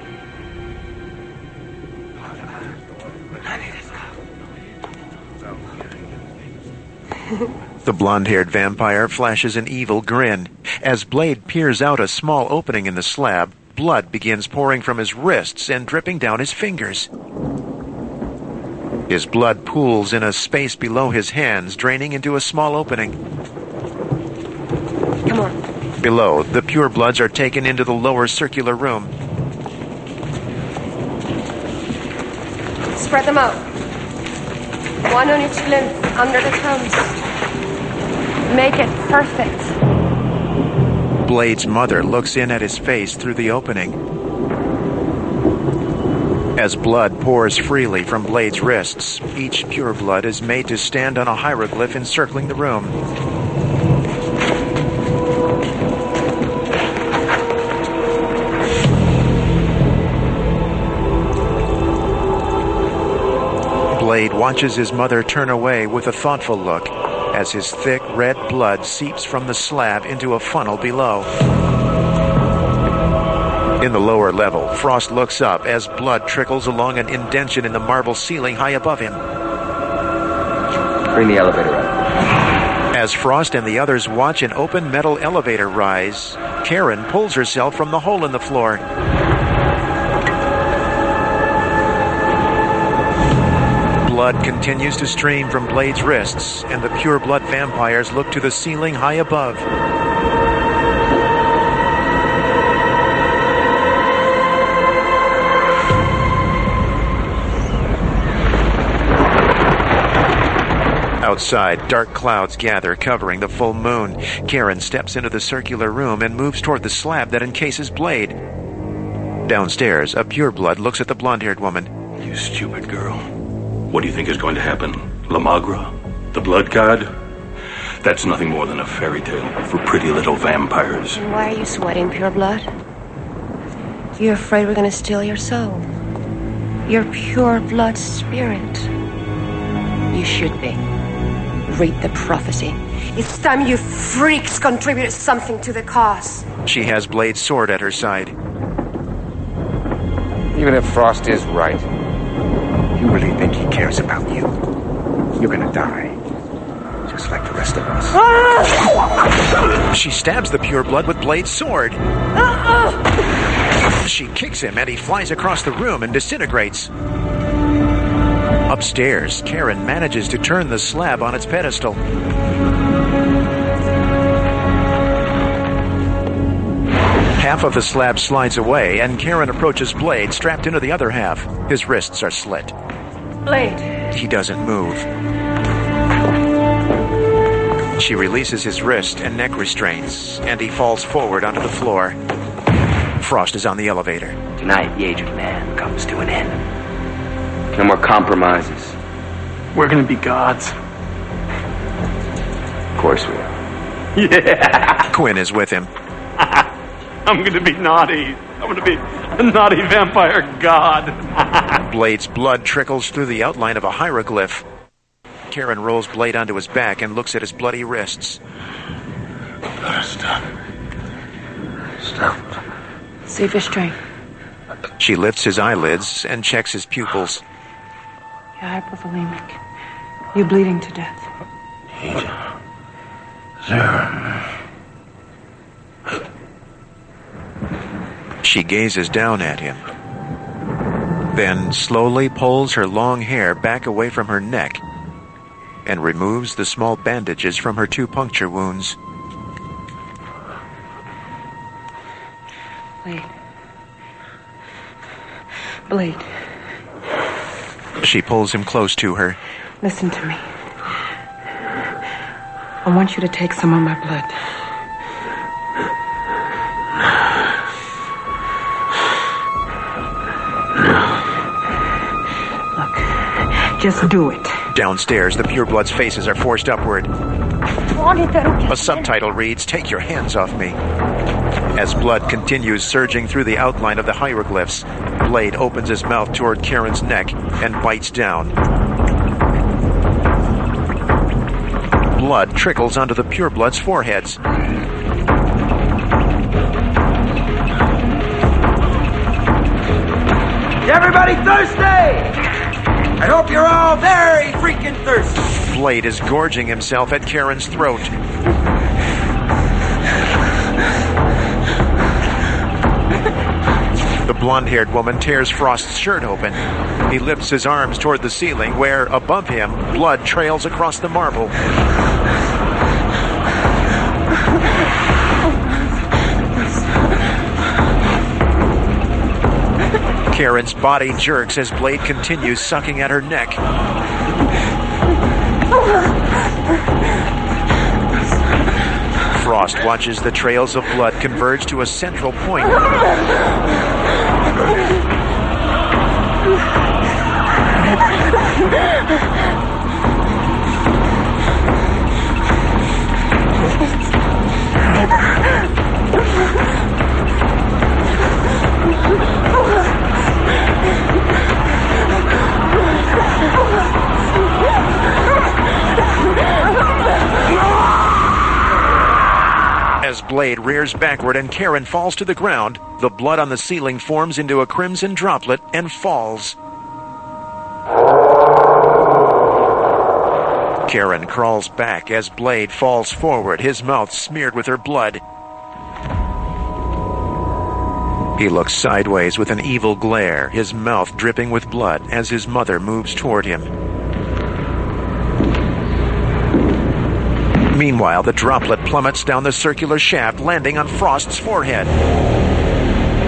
The blonde-haired vampire flashes an evil grin. As Blade peers out a small opening in the slab, blood begins pouring from his wrists and dripping down his fingers. His blood pools in a space below his hands, draining into a small opening. Come on. Below, the purebloods are taken into the lower circular room. Spread them out. One on each limb, under the thumbs. Make it perfect. Blade's mother looks in at his face through the opening. As blood pours freely from Blade's wrists, each pureblood is made to stand on a hieroglyph encircling the room. Blade watches his mother turn away with a thoughtful look as his thick red blood seeps from the slab into a funnel below. In the lower level, Frost looks up as blood trickles along an indention in the marble ceiling high above him. Bring the elevator up. As Frost and the others watch an open metal elevator rise, Karen pulls herself from the hole in the floor. Blood continues to stream from Blade's wrists, and the pureblood vampires look to the ceiling high above. Outside, dark clouds gather, covering the full moon. Karen steps into the circular room and moves toward the slab that encases Blade. Downstairs, a pureblood looks at the blonde-haired woman. You stupid girl. What do you think is going to happen? La Magra? The blood god? That's nothing more than a fairy tale for pretty little vampires. And why are you sweating, pure blood? You're afraid we're going to steal your soul. Your pure blood spirit. You should be. Read the prophecy. It's time you freaks contributed something to the cause. She has Blade's sword at her side. Even if Frost is right, you really think he cares about you? You're gonna die. Just like the rest of us. She stabs the pureblood with Blade's sword. She kicks him and he flies across the room and disintegrates. Upstairs, Karen manages to turn the slab on its pedestal. Half of the slab slides away, and Karen approaches Blade, strapped into the other half. His wrists are slit. Blade. He doesn't move. She releases his wrist and neck restraints, and he falls forward onto the floor. Frost is on the elevator. Tonight, the age of man comes to an end. No more compromises. We're gonna be gods. Of course we are. Yeah! Quinn is with him. I'm gonna be naughty. I'm gonna be a naughty vampire god. Blade's blood trickles through the outline of a hieroglyph. Karen rolls Blade onto his back and looks at his bloody wrists. Stop. Stop. Save your strength. She lifts his eyelids and checks his pupils. You're hypovolemic. You're bleeding to death. She gazes down at him, then slowly pulls her long hair back away from her neck and removes the small bandages from her 2 puncture wounds. Blade. She pulls him close to her. Listen to me. I want you to take some of my blood. Look, just do it. Downstairs, the pureblood's faces are forced upward. A subtitle reads, "Take your hands off me." As blood continues surging through the outline of the hieroglyphs, Blade opens his mouth toward Karen's neck and bites down. Blood trickles onto the pureblood's foreheads. Everybody thirsty? I hope you're all very freaking thirsty. Blade is gorging himself at Karen's throat. The blonde-haired woman tears Frost's shirt open. He lifts his arms toward the ceiling where, above him, blood trails across the marble. Karen's body jerks as Blade continues sucking at her neck. Frost watches the trails of blood converge to a central point. As Blade rears backward and Karen falls to the ground, the blood on the ceiling forms into a crimson droplet and falls. Karen crawls back as Blade falls forward, his mouth smeared with her blood. He looks sideways with an evil glare, his mouth dripping with blood as his mother moves toward him. Meanwhile, the droplet plummets down the circular shaft, landing on Frost's forehead.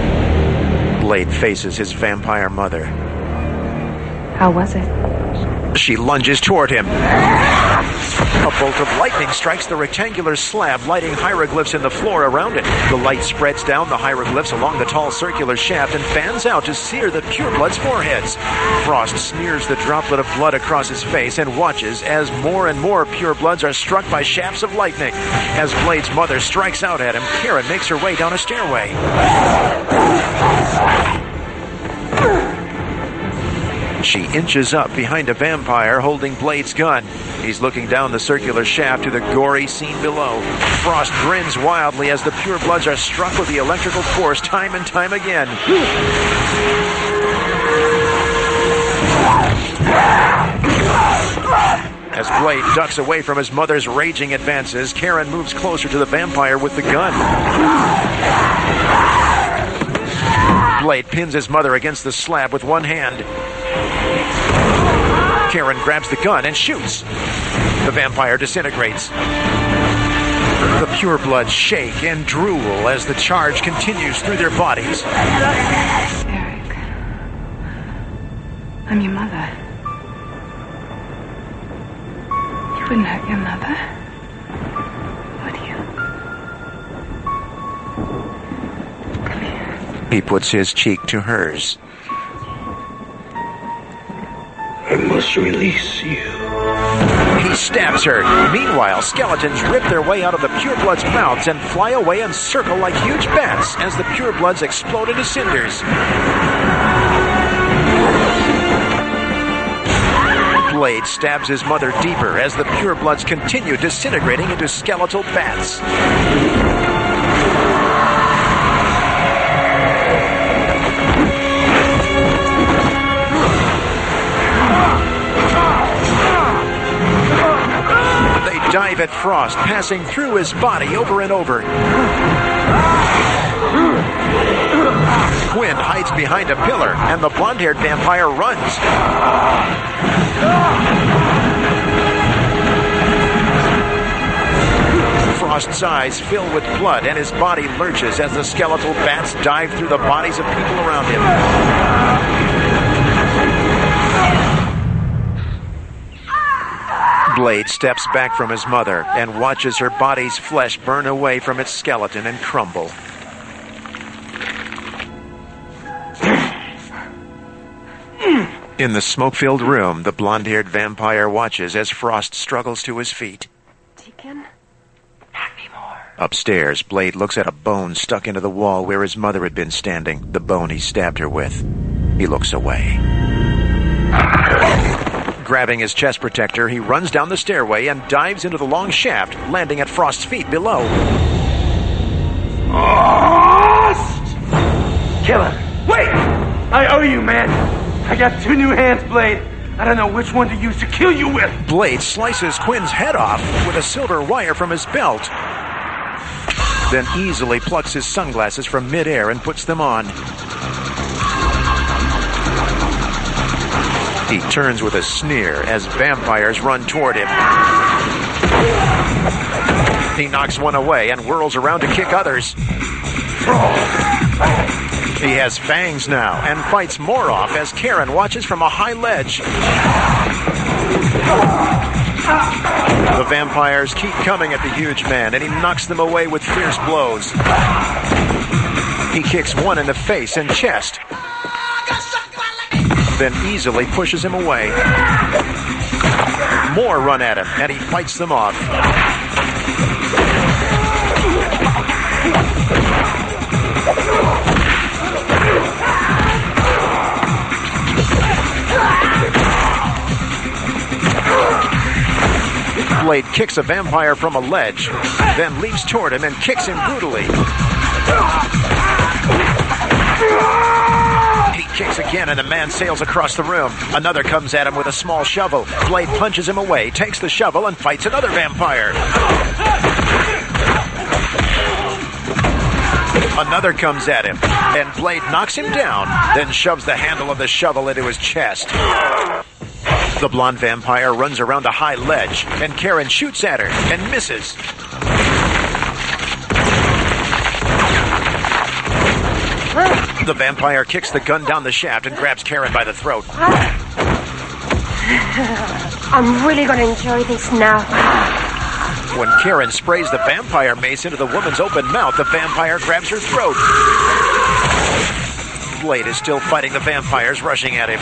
Blade faces his vampire mother. How was it? She lunges toward him. A bolt of lightning strikes the rectangular slab, lighting hieroglyphs in the floor around it. The light spreads down the hieroglyphs along the tall circular shaft and fans out to sear the pureblood's foreheads. Frost smears the droplet of blood across his face and watches as more and more purebloods are struck by shafts of lightning. As Blade's mother strikes out at him, Karen makes her way down a stairway. She inches up behind a vampire holding Blade's gun. He's looking down the circular shaft to the gory scene below. Frost grins wildly as the purebloods are struck with the electrical force time and time again. As Blade ducks away from his mother's raging advances, Karen moves closer to the vampire with the gun. Blade pins his mother against the slab with one hand. Karen grabs the gun and shoots. The vampire disintegrates. The purebloods shake and drool as the charge continues through their bodies. Eric, I'm your mother. You wouldn't hurt your mother, would you? Come here. He puts his cheek to hers. I must release you. He stabs her. Meanwhile, skeletons rip their way out of the purebloods' mouths and fly away and circle like huge bats as the purebloods explode into cinders. Blade stabs his mother deeper as the purebloods continue disintegrating into skeletal bats. Dive at Frost, passing through his body over and over. Quinn hides behind a pillar, and the blonde-haired vampire runs. Frost's eyes fill with blood, and his body lurches as the skeletal bats dive through the bodies of people around him. Blade steps back from his mother and watches her body's flesh burn away from its skeleton and crumble. In the smoke-filled room, the blonde-haired vampire watches as Frost struggles to his feet. Deacon? Upstairs, Blade looks at a bone stuck into the wall where his mother had been standing, the bone he stabbed her with. He looks away. Grabbing his chest protector, he runs down the stairway and dives into the long shaft, landing at Frost's feet below. Frost! Kill him. Wait! I owe you, man. I got 2 new hands, Blade. I don't know which one to use to kill you with. Blade slices Quinn's head off with a silver wire from his belt, then easily plucks his sunglasses from midair and puts them on. He turns with a sneer as vampires run toward him. He knocks one away and whirls around to kick others. He has fangs now and fights more off as Karen watches from a high ledge. The vampires keep coming at the huge man, and he knocks them away with fierce blows. He kicks one in the face and chest, then easily pushes him away. More run at him, and he fights them off. Blade kicks a vampire from a ledge, then leaps toward him and kicks him brutally. He kicks again, and the man sails across the room. Another comes at him with a small shovel. Blade punches him away, takes the shovel, and fights another vampire. Another comes at him, and Blade knocks him down, then shoves the handle of the shovel into his chest. The blonde vampire runs around a high ledge, and Karen shoots at her and misses. The vampire kicks the gun down the shaft and grabs Karen by the throat. I'm really going to enjoy this now. When Karen sprays the vampire mace into the woman's open mouth, the vampire grabs her throat. Blade is still fighting the vampires rushing at him.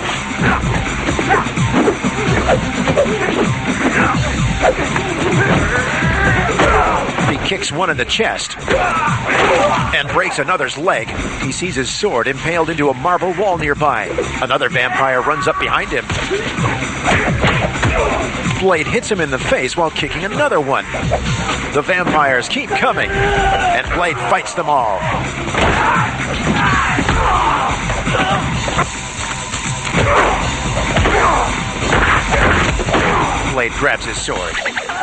He kicks one in the chest and breaks another's leg. He sees his sword impaled into a marble wall nearby. Another vampire runs up behind him. Blade hits him in the face while kicking another one. The vampires keep coming, and Blade fights them all. Blade grabs his sword.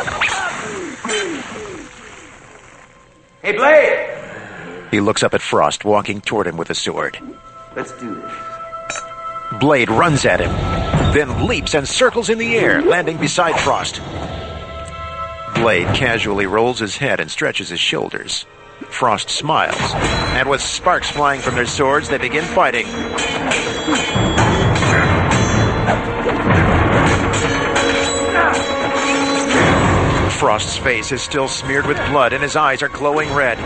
Hey, Blade! He looks up at Frost, walking toward him with a sword. Let's do this. Blade runs at him, then leaps and circles in the air, landing beside Frost. Blade casually rolls his head and stretches his shoulders. Frost smiles, and with sparks flying from their swords, they begin fighting. Frost's face is still smeared with blood, and his eyes are glowing red.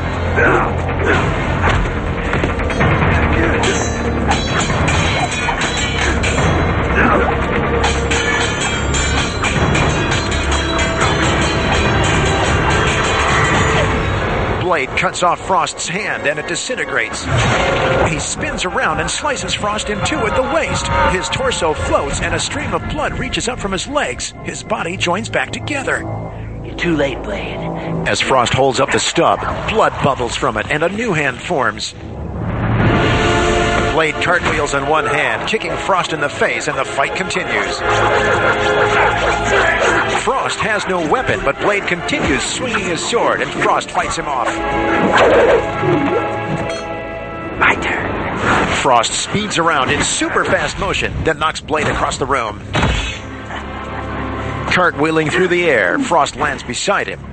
Blade cuts off Frost's hand and it disintegrates. He spins around and slices Frost in two at the waist. His torso floats and a stream of blood reaches up from his legs. His body joins back together. You're too late, Blade. As Frost holds up the stub, blood bubbles from it and a new hand forms. Blade cartwheels on one hand, kicking Frost in the face, and the fight continues. Frost has no weapon, but Blade continues swinging his sword, and Frost fights him off. My turn. Frost speeds around in super fast motion, then knocks Blade across the room. Cartwheeling through the air, Frost lands beside him.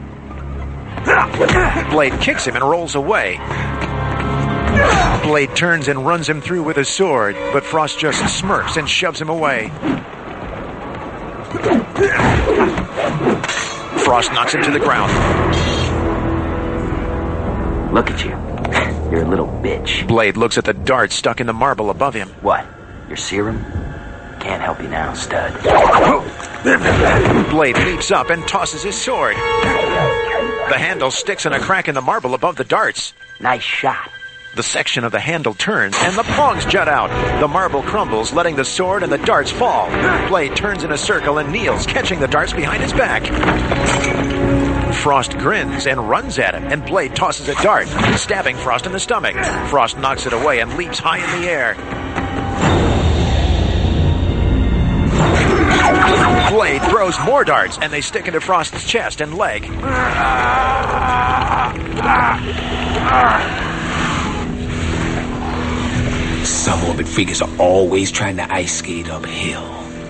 Blade kicks him and rolls away. Blade turns and runs him through with his sword, but Frost just smirks and shoves him away. Frost knocks him to the ground. Look at you. You're a little bitch. Blade looks at the dart stuck in the marble above him. What? Your serum? Can't help you now, stud. Blade leaps up and tosses his sword. The handle sticks in a crack in the marble above the darts. Nice shot. The section of the handle turns, and the prongs jut out. The marble crumbles, letting the sword and the darts fall. Blade turns in a circle and kneels, catching the darts behind his back. Frost grins and runs at him, and Blade tosses a dart, stabbing Frost in the stomach. Frost knocks it away and leaps high in the air. Blade throws more darts, and they stick into Frost's chest and leg. Some orbit figures are always trying to ice skate uphill.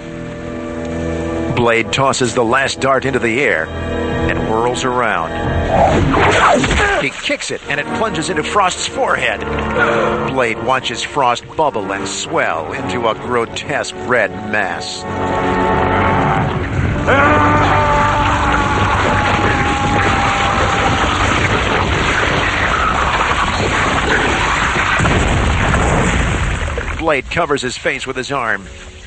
Blade tosses the last dart into the air and whirls around. He kicks it, and it plunges into Frost's forehead. Blade watches Frost bubble and swell into a grotesque red mass. Blade covers his face with his arm.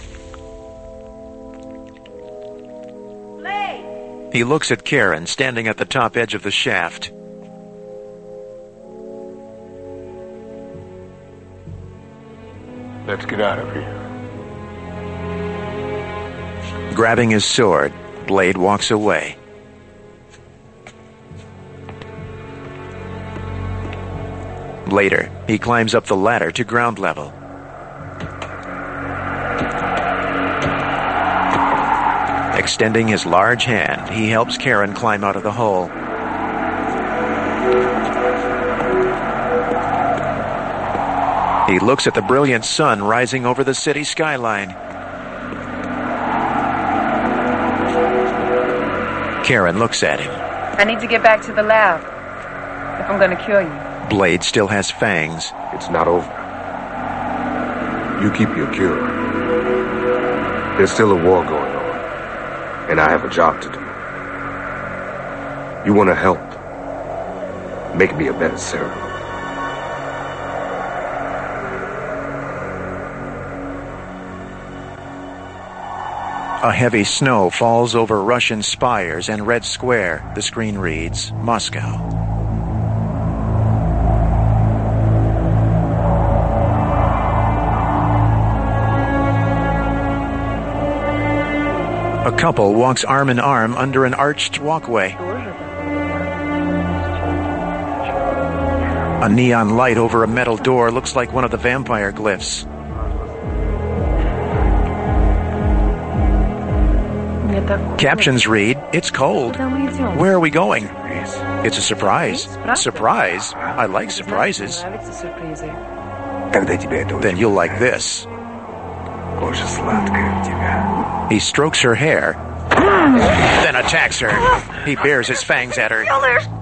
Blade! He looks at Karen, standing at the top edge of the shaft. Let's get out of here. Grabbing his sword, Blade walks away. Later, he climbs up the ladder to ground level. Extending his large hand, he helps Karen climb out of the hole. He looks at the brilliant sun rising over the city skyline. Karen looks at him. I need to get back to the lab if I'm going to kill you. Blade still has fangs. It's not over. You keep your cure. There's still a war going on. and I have a job to do. You want to help? Make me a better servant. A heavy snow falls over Russian spires and Red Square. The screen reads, Moscow. A couple walks arm in arm under an arched walkway. A neon light over a metal door looks like one of the vampire glyphs. Captions read, "It's cold. Where are we going?" It's a surprise. Surprise? I like surprises. Then you'll like this. He strokes her hair, then attacks her. He bares his fangs at her.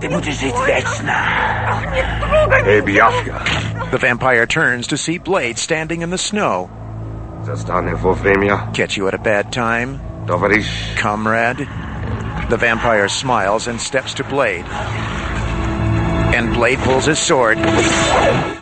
Hey, Biafka. The vampire turns to see Blade standing in the snow. Catch you at a bad time, comrade? The vampire smiles and steps to Blade. And Blade pulls his sword.